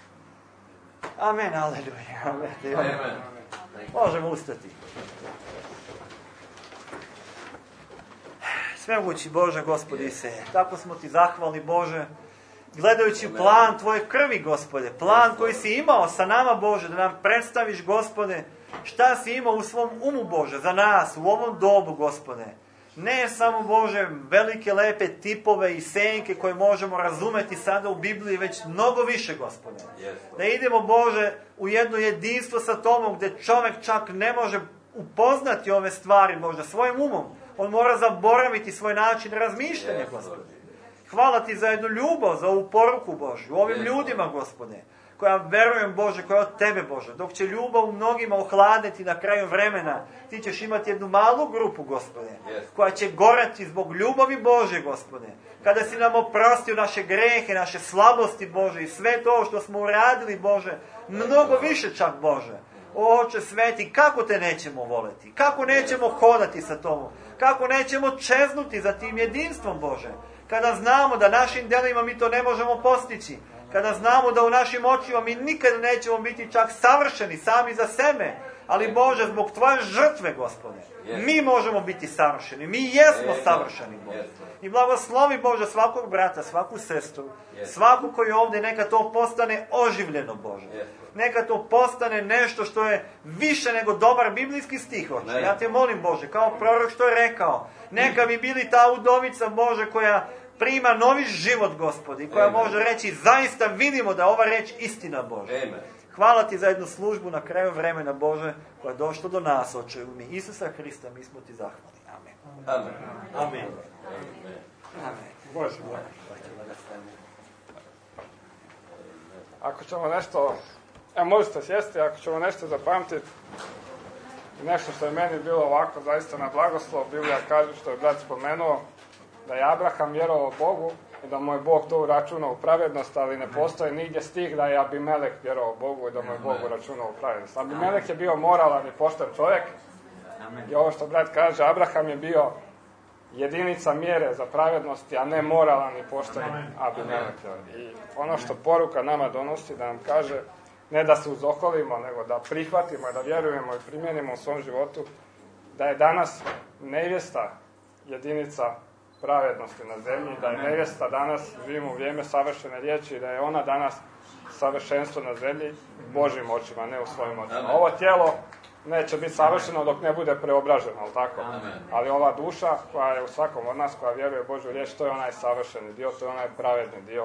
Speaker 2: Amen, aleluja. Amen.
Speaker 4: Amen.
Speaker 2: Možemo ustati. Svemogući Bože, Gospodi se, tako smo ti zahvalni Bože, gledajući plan tvoje krvi, Gospode, plan koji si imao sa nama, Bože, da nam predstaviš, Gospode, šta si imao u svom umu, Bože, za nas, u ovom dobu, Gospode. Ne samo, Bože, velike, lepe tipove i senke koje možemo razumeti sada u Bibliji, već mnogo više, Gospode. Da idemo, Bože, u jedno jedinstvo sa Tomom, gdje čovjek čak ne može
Speaker 3: upoznati ove stvari, Bože, svojim umom. On mora zaboraviti svoj način razmišljanja, Gospode. Hvala ti za jednu ljubav, za ovu poruku, Božju, ovim ljudima, Gospode, koja verujem, Bože, koja od tebe, Bože. Dok će ljubav u mnogima ohladiti na kraju vremena, ti ćeš imati jednu malu grupu, Gospode, koja će gorati zbog ljubavi Bože, Gospode. Kada si nam oprostio naše grehe, naše slabosti, Bože, i sve to što smo uradili, Bože, mnogo više čak, Bože. O, Oče sveti, kako te nećemo voleti? Kako nećemo hodati sa tobom? Kako nećemo čeznuti za tim jedinstvom, Bože? Kada znamo da našim djelima mi to ne možemo postići. Kada znamo da u našim očima mi nikada nećemo biti čak savršeni, sami za sebe. Ali, Bože, zbog tvoje žrtve, Gospode, mi možemo biti savršeni. Mi jesmo savršeni, Bože. I blagoslovi, Bože, svakog brata, svaku sestru, svaku koji ovdje, neka to postane oživljeno, Bože. Neka to postane nešto što je više nego dobar biblijski stih, Oče. Ja te molim, Bože, kao prorok što je rekao, neka bi bili ta udovica, Bože, koja prima novi život, Gospodi, koja Amen. Može reći, zaista vidimo da ova reč istina, Bože. Amen. Hvala ti za jednu službu na kraju vremena, Bože, koja je došla do nas, Oče, u ime Isusa Hrista, mi smo ti zahvalni. Amen.
Speaker 2: Amen.
Speaker 3: Amen. Amen.
Speaker 1: Bože, ako ćemo nešto, e, možete sjesti, ako ćemo nešto zapamtiti, nešto što je meni bilo ovako zaista na blagoslov, Biblija kaže, što je brat spomenuo, da je Abraham vjerovao Bogu i da mu je Bog to uračunao u pravednost, ali ne postoji nigdje stih da je Abimelek vjerovao Bogu i da mu je Bog uračunao u pravednost. Abimelek je bio moralan i pošten čovjek i ovo što brat kaže, Abraham je bio jedinica mjere za pravednosti, a ne moralan i pošten Abimelek. I ono što poruka nama donosi, da nam kaže, ne da se uzoholimo, nego da prihvatimo i da vjerujemo i primjenimo u svom životu, da je danas nevjesta jedinica pravednosti na zemlji, da je nevjesta danas, živimo u vrijeme savršene riječi, da je ona danas savršenstvo na zemlji Božjim očima, ne u svojim očima. Ovo tijelo neće biti savršeno dok ne bude preobraženo, ali tako? Amen. Ali ova duša koja je u svakom od nas, koja vjeruje Božju riječ, to je onaj savršeni dio, to je onaj pravedni dio.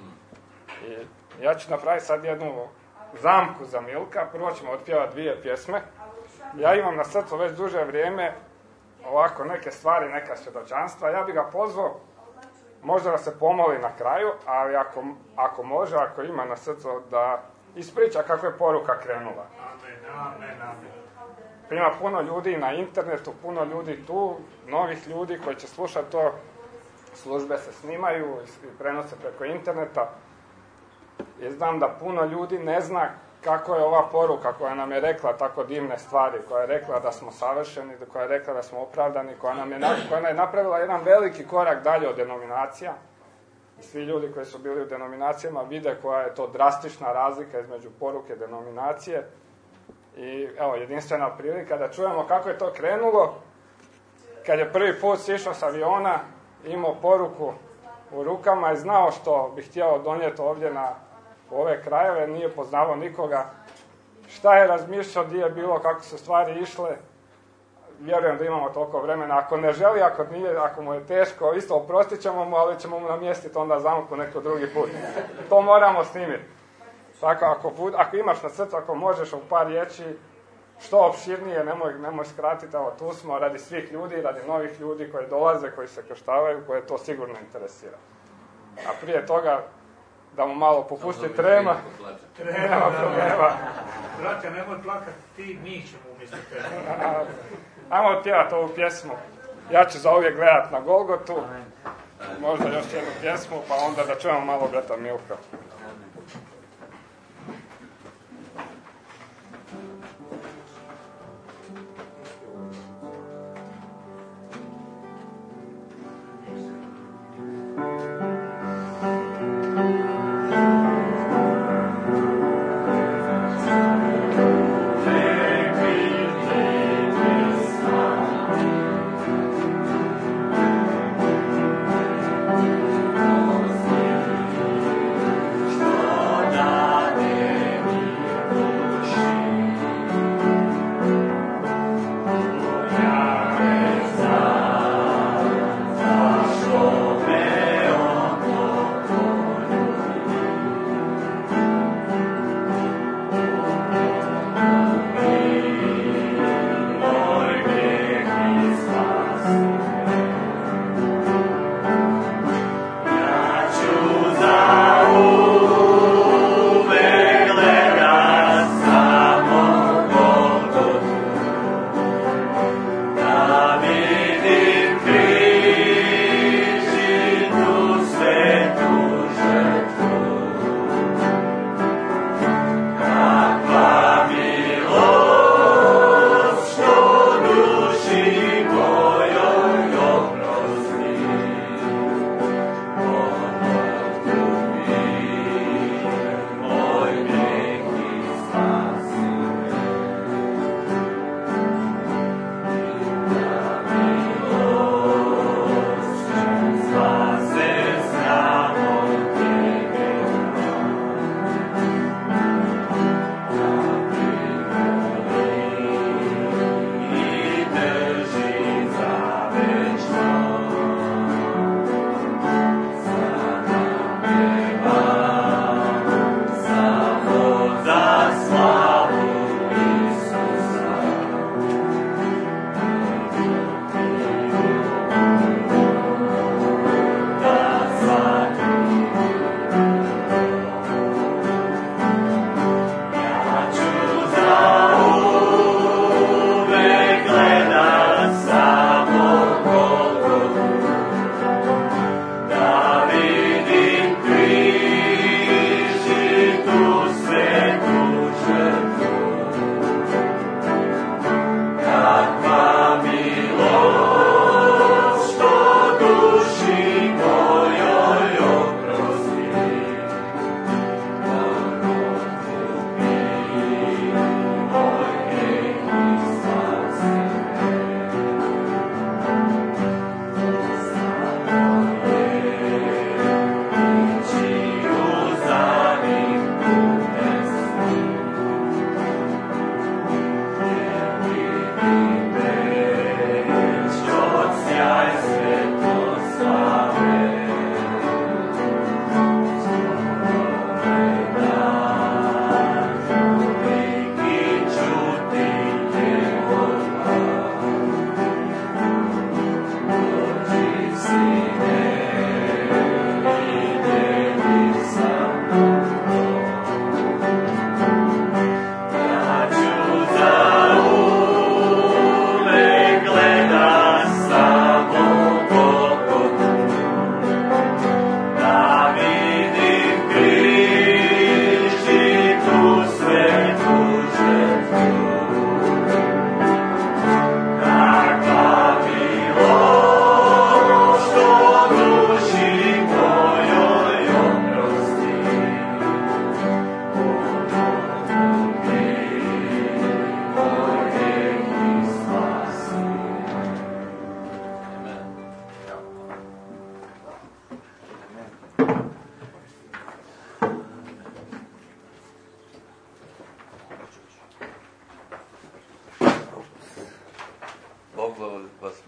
Speaker 1: I ja ću napraviti sad jednu zamku za Milka. Prvo ćemo otpjevati dvije pjesme. Ja imam na srcu već duže vrijeme ovako neke stvari, neka svjedočanstva. Ja bih ga pozvao, možda da se pomoli na kraju, ali ako, ako može, ako ima na srcu, da ispriča kako je poruka krenula.
Speaker 5: Amen, amen, amen.
Speaker 1: Ima puno ljudi na internetu, puno ljudi tu, novih ljudi koji će slušati to. Službe se snimaju i prenose preko interneta. I znam da puno ljudi ne zna kako je ova poruka koja nam je rekla tako divne stvari, koja je rekla da smo savršeni, koja je rekla da smo opravdani, koja nam je, koja nam je napravila jedan veliki korak dalje od denominacija. I svi ljudi koji su bili u denominacijama vide koja je to drastična razlika između poruke denominacije. I evo, jedinstvena prilika da čujemo kako je to krenulo. Kad je prvi put sišao s aviona, imao poruku u rukama i znao što bi htio donijeti ovdje na ove krajeve, nije poznavao nikoga. Šta je razmišljao, gdje je bilo, kako su stvari išle. Vjerujem da imamo toliko vremena. Ako ne želi, ako nije, ako mu je teško, isto oprostit ćemo mu, ali ćemo mu namjestiti onda zamku neko drugi put. To moramo snimiti. Tako, ako, bud, ako imaš na srcu, ako možeš u par riječi, što opširnije, nemoj, nemoj skratiti, evo tu smo radi svih ljudi, radi novih ljudi koji dolaze, koji se krštavaju, koje to sigurno interesira. A prije toga, da mu malo popusti trema, nema problema.
Speaker 5: Braća, nemoj plakati, ti, mi ćemo umjesto tebe.
Speaker 1: Ajmo otpjevati ovu pjesmu. Ja ću za uvijek gledat na Golgotu. Možda još jednu pjesmu, pa onda da čujemo malo brata Milka.
Speaker 6: Thank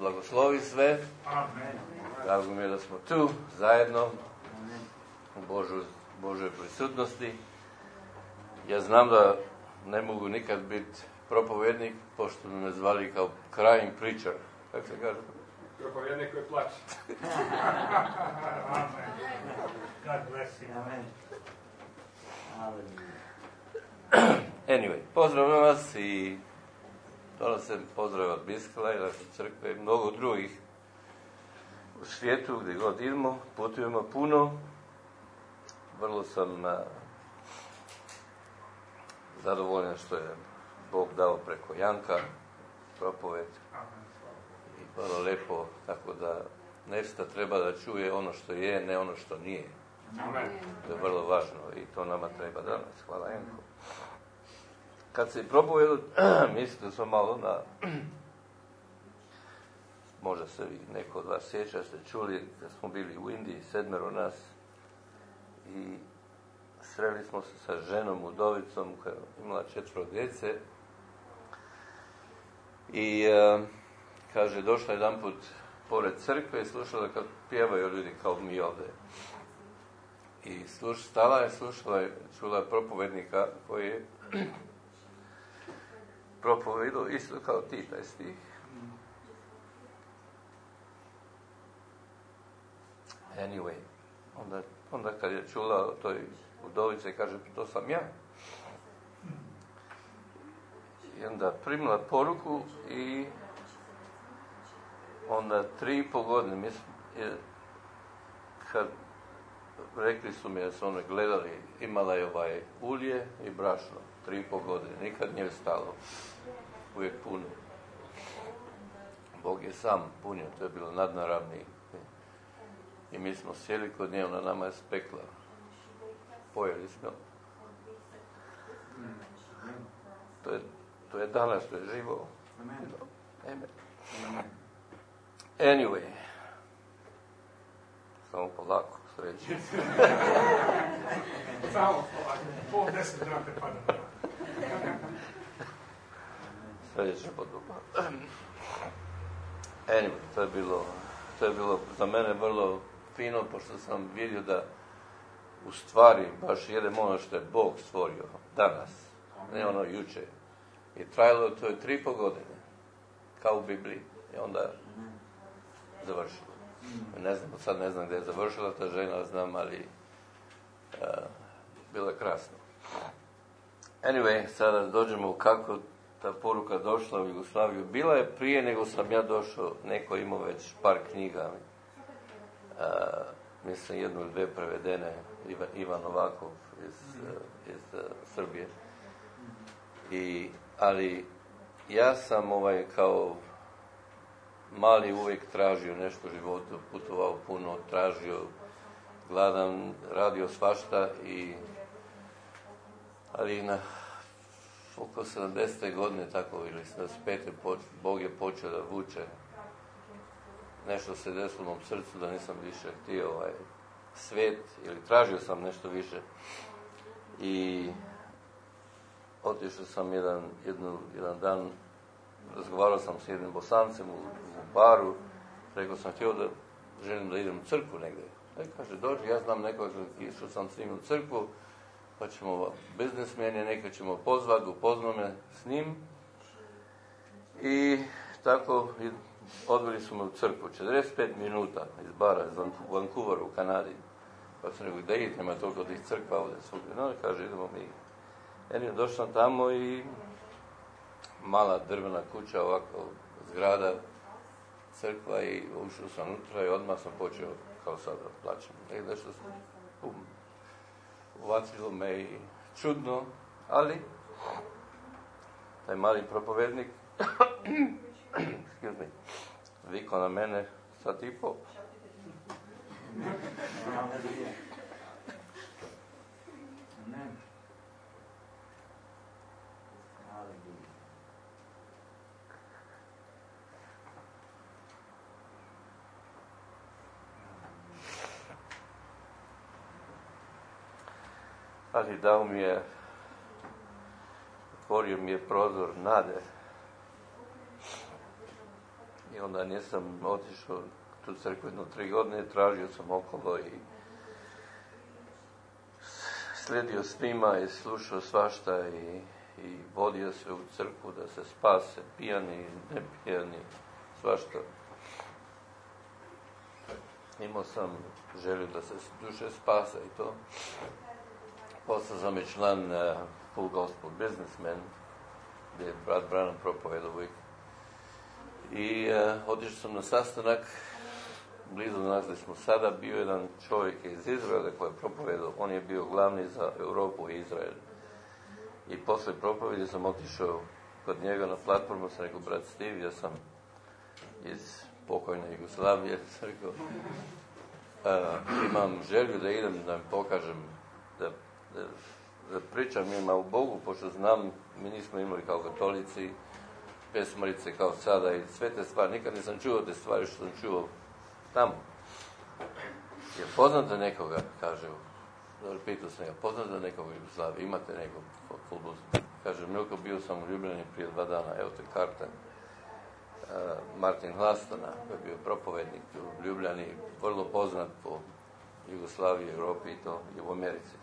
Speaker 6: blagoslovi sve.
Speaker 5: Amen.
Speaker 6: Drago mi je da smo tu zajedno u Božoj, Božoj prisutnosti. Ja znam da ne mogu nikad biti propovednik, pošto me zvali kao crying preacher. Kako se kaže?
Speaker 1: Propovjednik koji plače.
Speaker 5: Amen. God bless you.
Speaker 2: Amen.
Speaker 6: Anyway, pozdravljam vas i donosem pozdrav od Biskala i naše crkve i mnogo drugih u svijetu gdje god idemo, putujemo puno. Vrlo sam a, zadovoljan što je Bog dao preko Janka propoved i vrlo lepo, tako da nešto treba da čuje ono što je, ne ono što nije.
Speaker 1: Amen.
Speaker 6: To je vrlo važno i to nama treba danas. Hvala Janko. Kad se propovedu, mislite smo malo na, možda se vi neko od vas sjeća, ste čuli da smo bili u Indiji, sedmero nas, i sreli smo se sa ženom, udovicom, koja je imala četvro djece, i uh, kaže, došla jedan put pored crkve i slušala kad pjevaju ljudi kao mi ovdje. I sluš, stala je, slušala je, čula je propovednika koji je propovedao isto kao ti, taj stih. Anyway, onda, onda kad je čula o toj udovice, kaže, to sam ja. I onda primila poruku i onda tri i pol godine, mislim, je, kad rekli su mi da su one gledali, imala je ovaj ulje i brašno, tri i pol godine, nikad nije stalo, uvijek puno. Bog je sam punio, to je bilo nadnaravni. I mi smo sjeli kod nje, ona nama je spekla. Pojeli smo. To je, to je danas, to je živo. Amen. Anyway. Samo polako, sreći.
Speaker 5: Samo polako. Pol deset drate pada.
Speaker 6: Sreća podupa. Anyway, to je bilo, to je bilo za mene vrlo fino, pošto sam vidio da u stvari baš jedem ono što je Bog stvorio danas, ne ono juče. I trajalo to je tri i pol godine, kao u Bibliji. I onda završilo. Ne znam, sad ne znam gdje je završila ta žena, znam, ali uh, bilo je krasno. Anyway, sada dođemo kako ta poruka došla u Jugoslaviju. Bila je prije nego sam ja došao, neko imao već par knjiga. Uh, mislim jednu ili dve prevedene, Ivan, Ivan Novakov iz, uh, iz uh, Srbije. I, ali ja sam ovaj kao mali uvijek tražio nešto u životu, putovao puno, tražio, gladan, radio svašta, i ali na oko sedamdesete godine, tako ili sedamdeset pete Bog je počeo da vuče. Nešto se desilo u mom srcu da nisam više htio ovaj svijet, ili tražio sam nešto više. I otišao sam jedan, jednu, jedan dan, razgovarao sam s jednim Bosancem u, u baru, rekao sam, htio da želim da idem u crkvu negdje. I kaže, dođi, ja znam nekoga, išao sam s njim u crkvu, pa ćemo biznismeni, neka ćemo pozvati, upoznao me s njim. I tako odveli su me u crkvu, četrdeset pet minuta iz bara, iz Vancouvera u Kanadi. Pa sam rekao, da idete, nema toliko tih crkva ovdje svugdje. No, kaže, idemo mi. Jedno, došao sam tamo i mala drvena kuća, ovako zgrada, crkva, i ušao sam unutra i odmah sam počeo kao sada plaćam. Negdje što sam um, uvacilo me i čudno, ali taj mali propovednik excuse me, vikao na mene sat i pol. Ali dao mi je, otvorio mi je prozor nade. I onda nisam otišao tu crkvu jedno tri godine, tražio sam okolo i slijedio s njima i slušao svašta i, i vodio se u crkvu da se spase, pijani, nepijani, svašta. Imao sam želju da se duše spase i to. Postao sam i član uh, Full Gospel Businessman, gdje je brat Branham propovedao uvijek. I uh, otišao sam na sastanak, blizu nas gdje smo sada, bio jedan čovjek iz Izraela koji je propovedao. On je bio glavni za Europu i Izrael. I poslije propovedi sam otišao kod njega na platformu, sam rekao, brat Steve, ja sam iz pokojne Jugoslavije, sam rekao, uh, imam želju da idem da im pokažem, da, da, da pričam ima u Bogu, pošto znam, mi nismo imali kao katolici, pesmarice kao sada i sve te stvari, nikad nisam čuo te stvari što sam čuo tamo. Je poznate nekoga, kaže, pitao sam ga, poznate nekoga u Jugoslaviji, imate nekog futbol? Kaže, Milko, bio sam u Ljubljani prije dva dana, evo te karta. Uh, Martin Hlastana, koji je bio propovednik u Ljubljani, vrlo poznat po Jugoslaviji, Europi i to, i u Americi.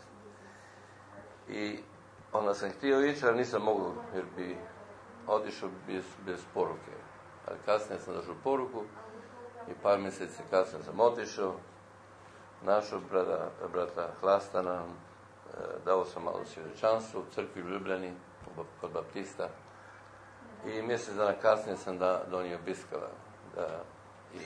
Speaker 6: I onda sam htio ići, ali nisam mogao, jer bi otišao bez, bez poruke. Ali kasnije sam došao poruku i par mjeseci kasnije sam otišao, našao brata, brata Hlastana, dao sam malo svjedočanstvo u crkvi u Ljubljani, kod baptista. I mjesec dana kasnije sam da, donio biskava. Da, i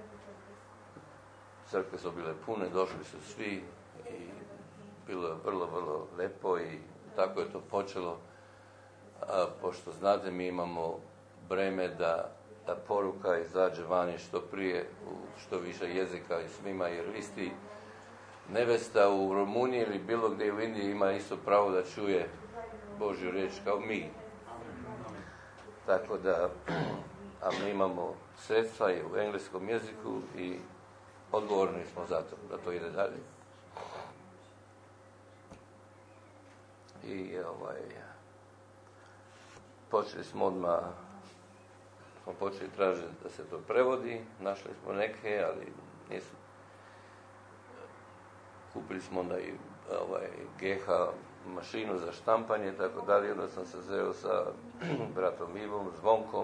Speaker 6: crkve su bile pune, došli su svi i bilo je vrlo, vrlo lepo i tako je to počelo. A, pošto znate, mi imamo breme da ta poruka izađe vani što prije, u što više jezika i svima, jer isti nevesta u Rumuniji ili bilo gdje u Indiji ima isto pravo da čuje Božju riječ kao mi. Tako da, a mi imamo sredstva i u engleskom jeziku i odgovorni smo za to, da to ide dalje. I ovaj, počeli smo odmah, smo počeli tražiti da se to prevodi, našli smo neke, ali nisu. Kupili smo onda i ovaj, G H mašinu za štampanje i tako dalje, onda sam se zeo sa bratom Ivom, Zvonkom,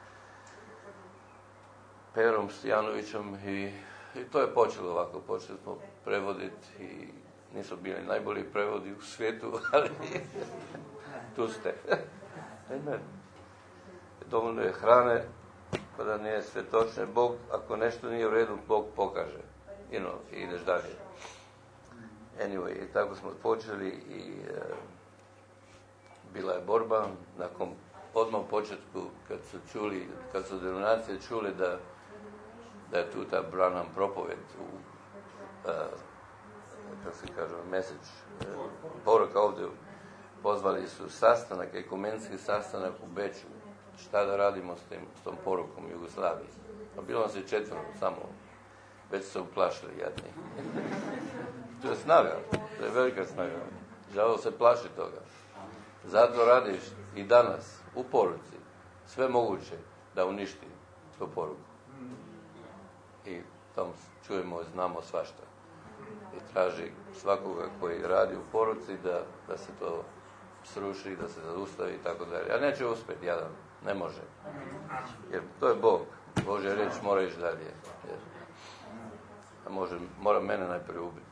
Speaker 6: Perom Stojanovićem i, i to je počelo ovako, počeli smo prevoditi i nisu bili najbolji prevodi u svijetu, ali tu ste. Amen. Dovoljno je hrane, pa da nije sve točno. Bog, ako nešto nije u redu, Bog pokaže. You know, i ideš dalje. Anyway, i tako smo počeli i e, bila je borba. Nakon, odmah u početku, kad su čuli, kad su denominacije čuli da, da je tu ta Branham propoved u, e, kako se kaže, message, e, poruka ovdje, pozvali su sastanak, ekumenski sastanak u Beču. Šta da radimo s, tim, s tom porukom u Jugoslaviji? A bilo nas je četvoro samo. Već su se uplašili jadni. To je snaga, to je velika snaga. Žao se plaši toga. Zato radiš i danas u poruci sve moguće da uništi tu poruku. I tam čujemo, znamo svašta. I traži svakoga koji radi u poruci da, da se to sruši, da se zaustavi i tako dalje. A neće uspjeti, jadan, ne može. Jer to je Bog. Božja riječ mora ići dalje. Jer, a može, mora mene najprije ubiti.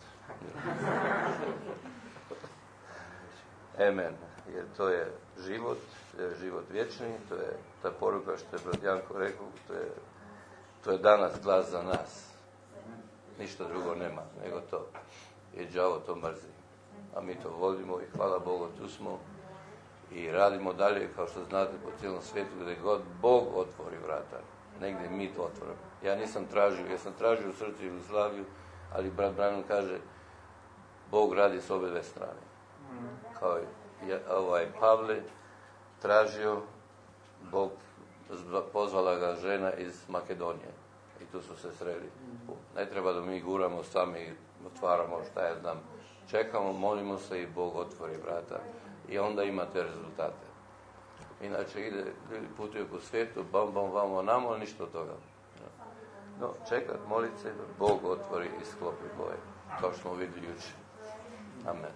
Speaker 6: Amen. Jer to je život, to je život vječni, to je ta poruka što je brat Janko rekao, to je, to je danas glas za nas. Ništa drugo nema, nego to. I đavo to mrzi. A mi to volimo i hvala Bogu, tu smo i radimo dalje, kao što znate, po cijelom svijetu, gdje god Bog otvori vrata. Negdje mi to otvorimo. Ja nisam tražio, ja sam tražio u srcu Jugoslaviju, ali brat Branham kaže, Bog radi s obe dve strane. Kao je ovaj Pavle tražio, Bog pozvala ga žena iz Makedonije. I tu su se sreli. Ne treba da mi guramo sami, otvaramo, šta ja znam. Čekamo, molimo se i Bog otvori vrata. I onda imate rezultate. Inače ide, ljudi putuju po svijetu, bam, bam, vamo, namo, ništa od toga. No, čekat, molit se, da Bog otvori i sklopi boje, kao što smo vidjeli jučer. Amen.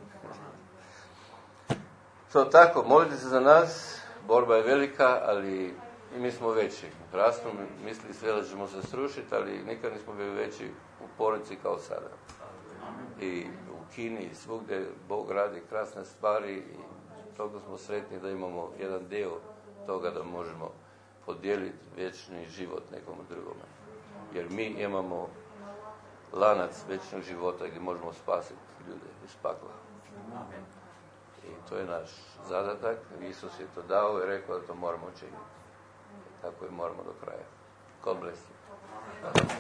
Speaker 6: To tako, molite se za nas, borba je velika, ali i mi smo veći. Rastno misli sve da ćemo se srušiti, ali nikad nismo bili veći u pornici kao sada. I u Kini i svugdje Bog radi krasne stvari i toliko smo sretni da imamo jedan dio toga da možemo podijeliti vječni život nekom drugome. Jer mi imamo lanac vječnog života gdje možemo spasiti ljude iz pakla. I to je naš zadatak. Isus je to dao i rekao da to moramo činiti. Tako i moramo do kraja. God bless you.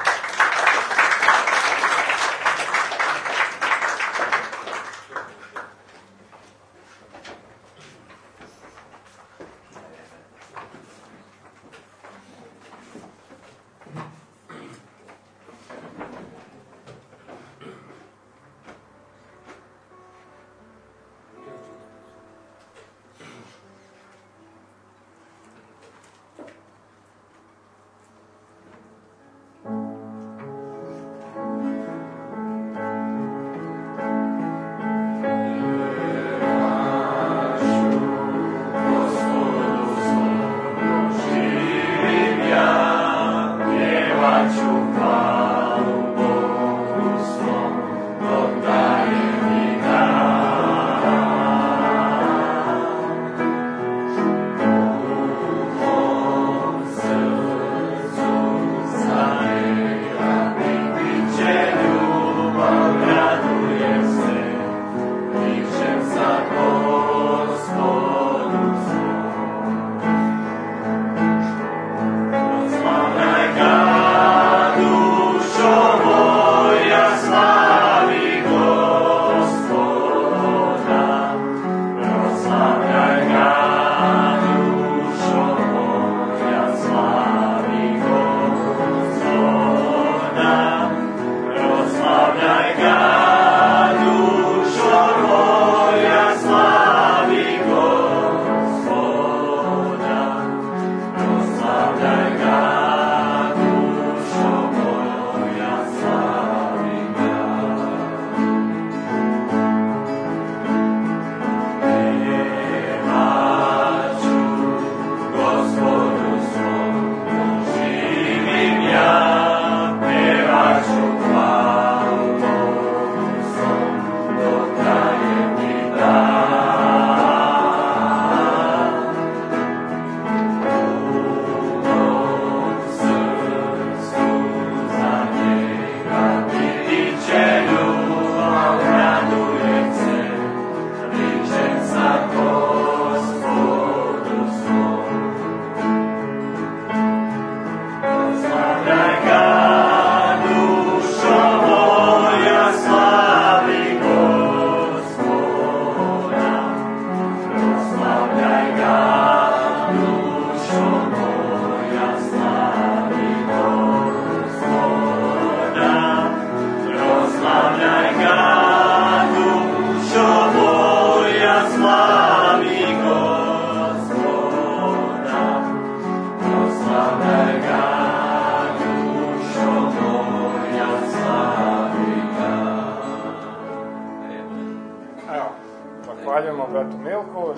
Speaker 1: zahvaljujemo bratu Milku.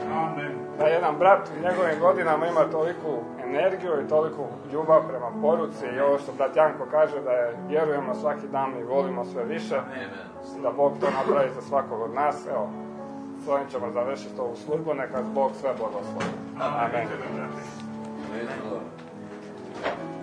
Speaker 1: Da jedan brat u njegovim godinama ima toliku energiju i toliku ljubav prema poruci i ovo što brat Janko kaže da je vjerujemo svaki dan i volimo sve više. Da Bog to napravi za svakog od nas. Evo, s ovim ćemo završiti ovu službu, neka Bog sve blagoslovi. Amen. Amen.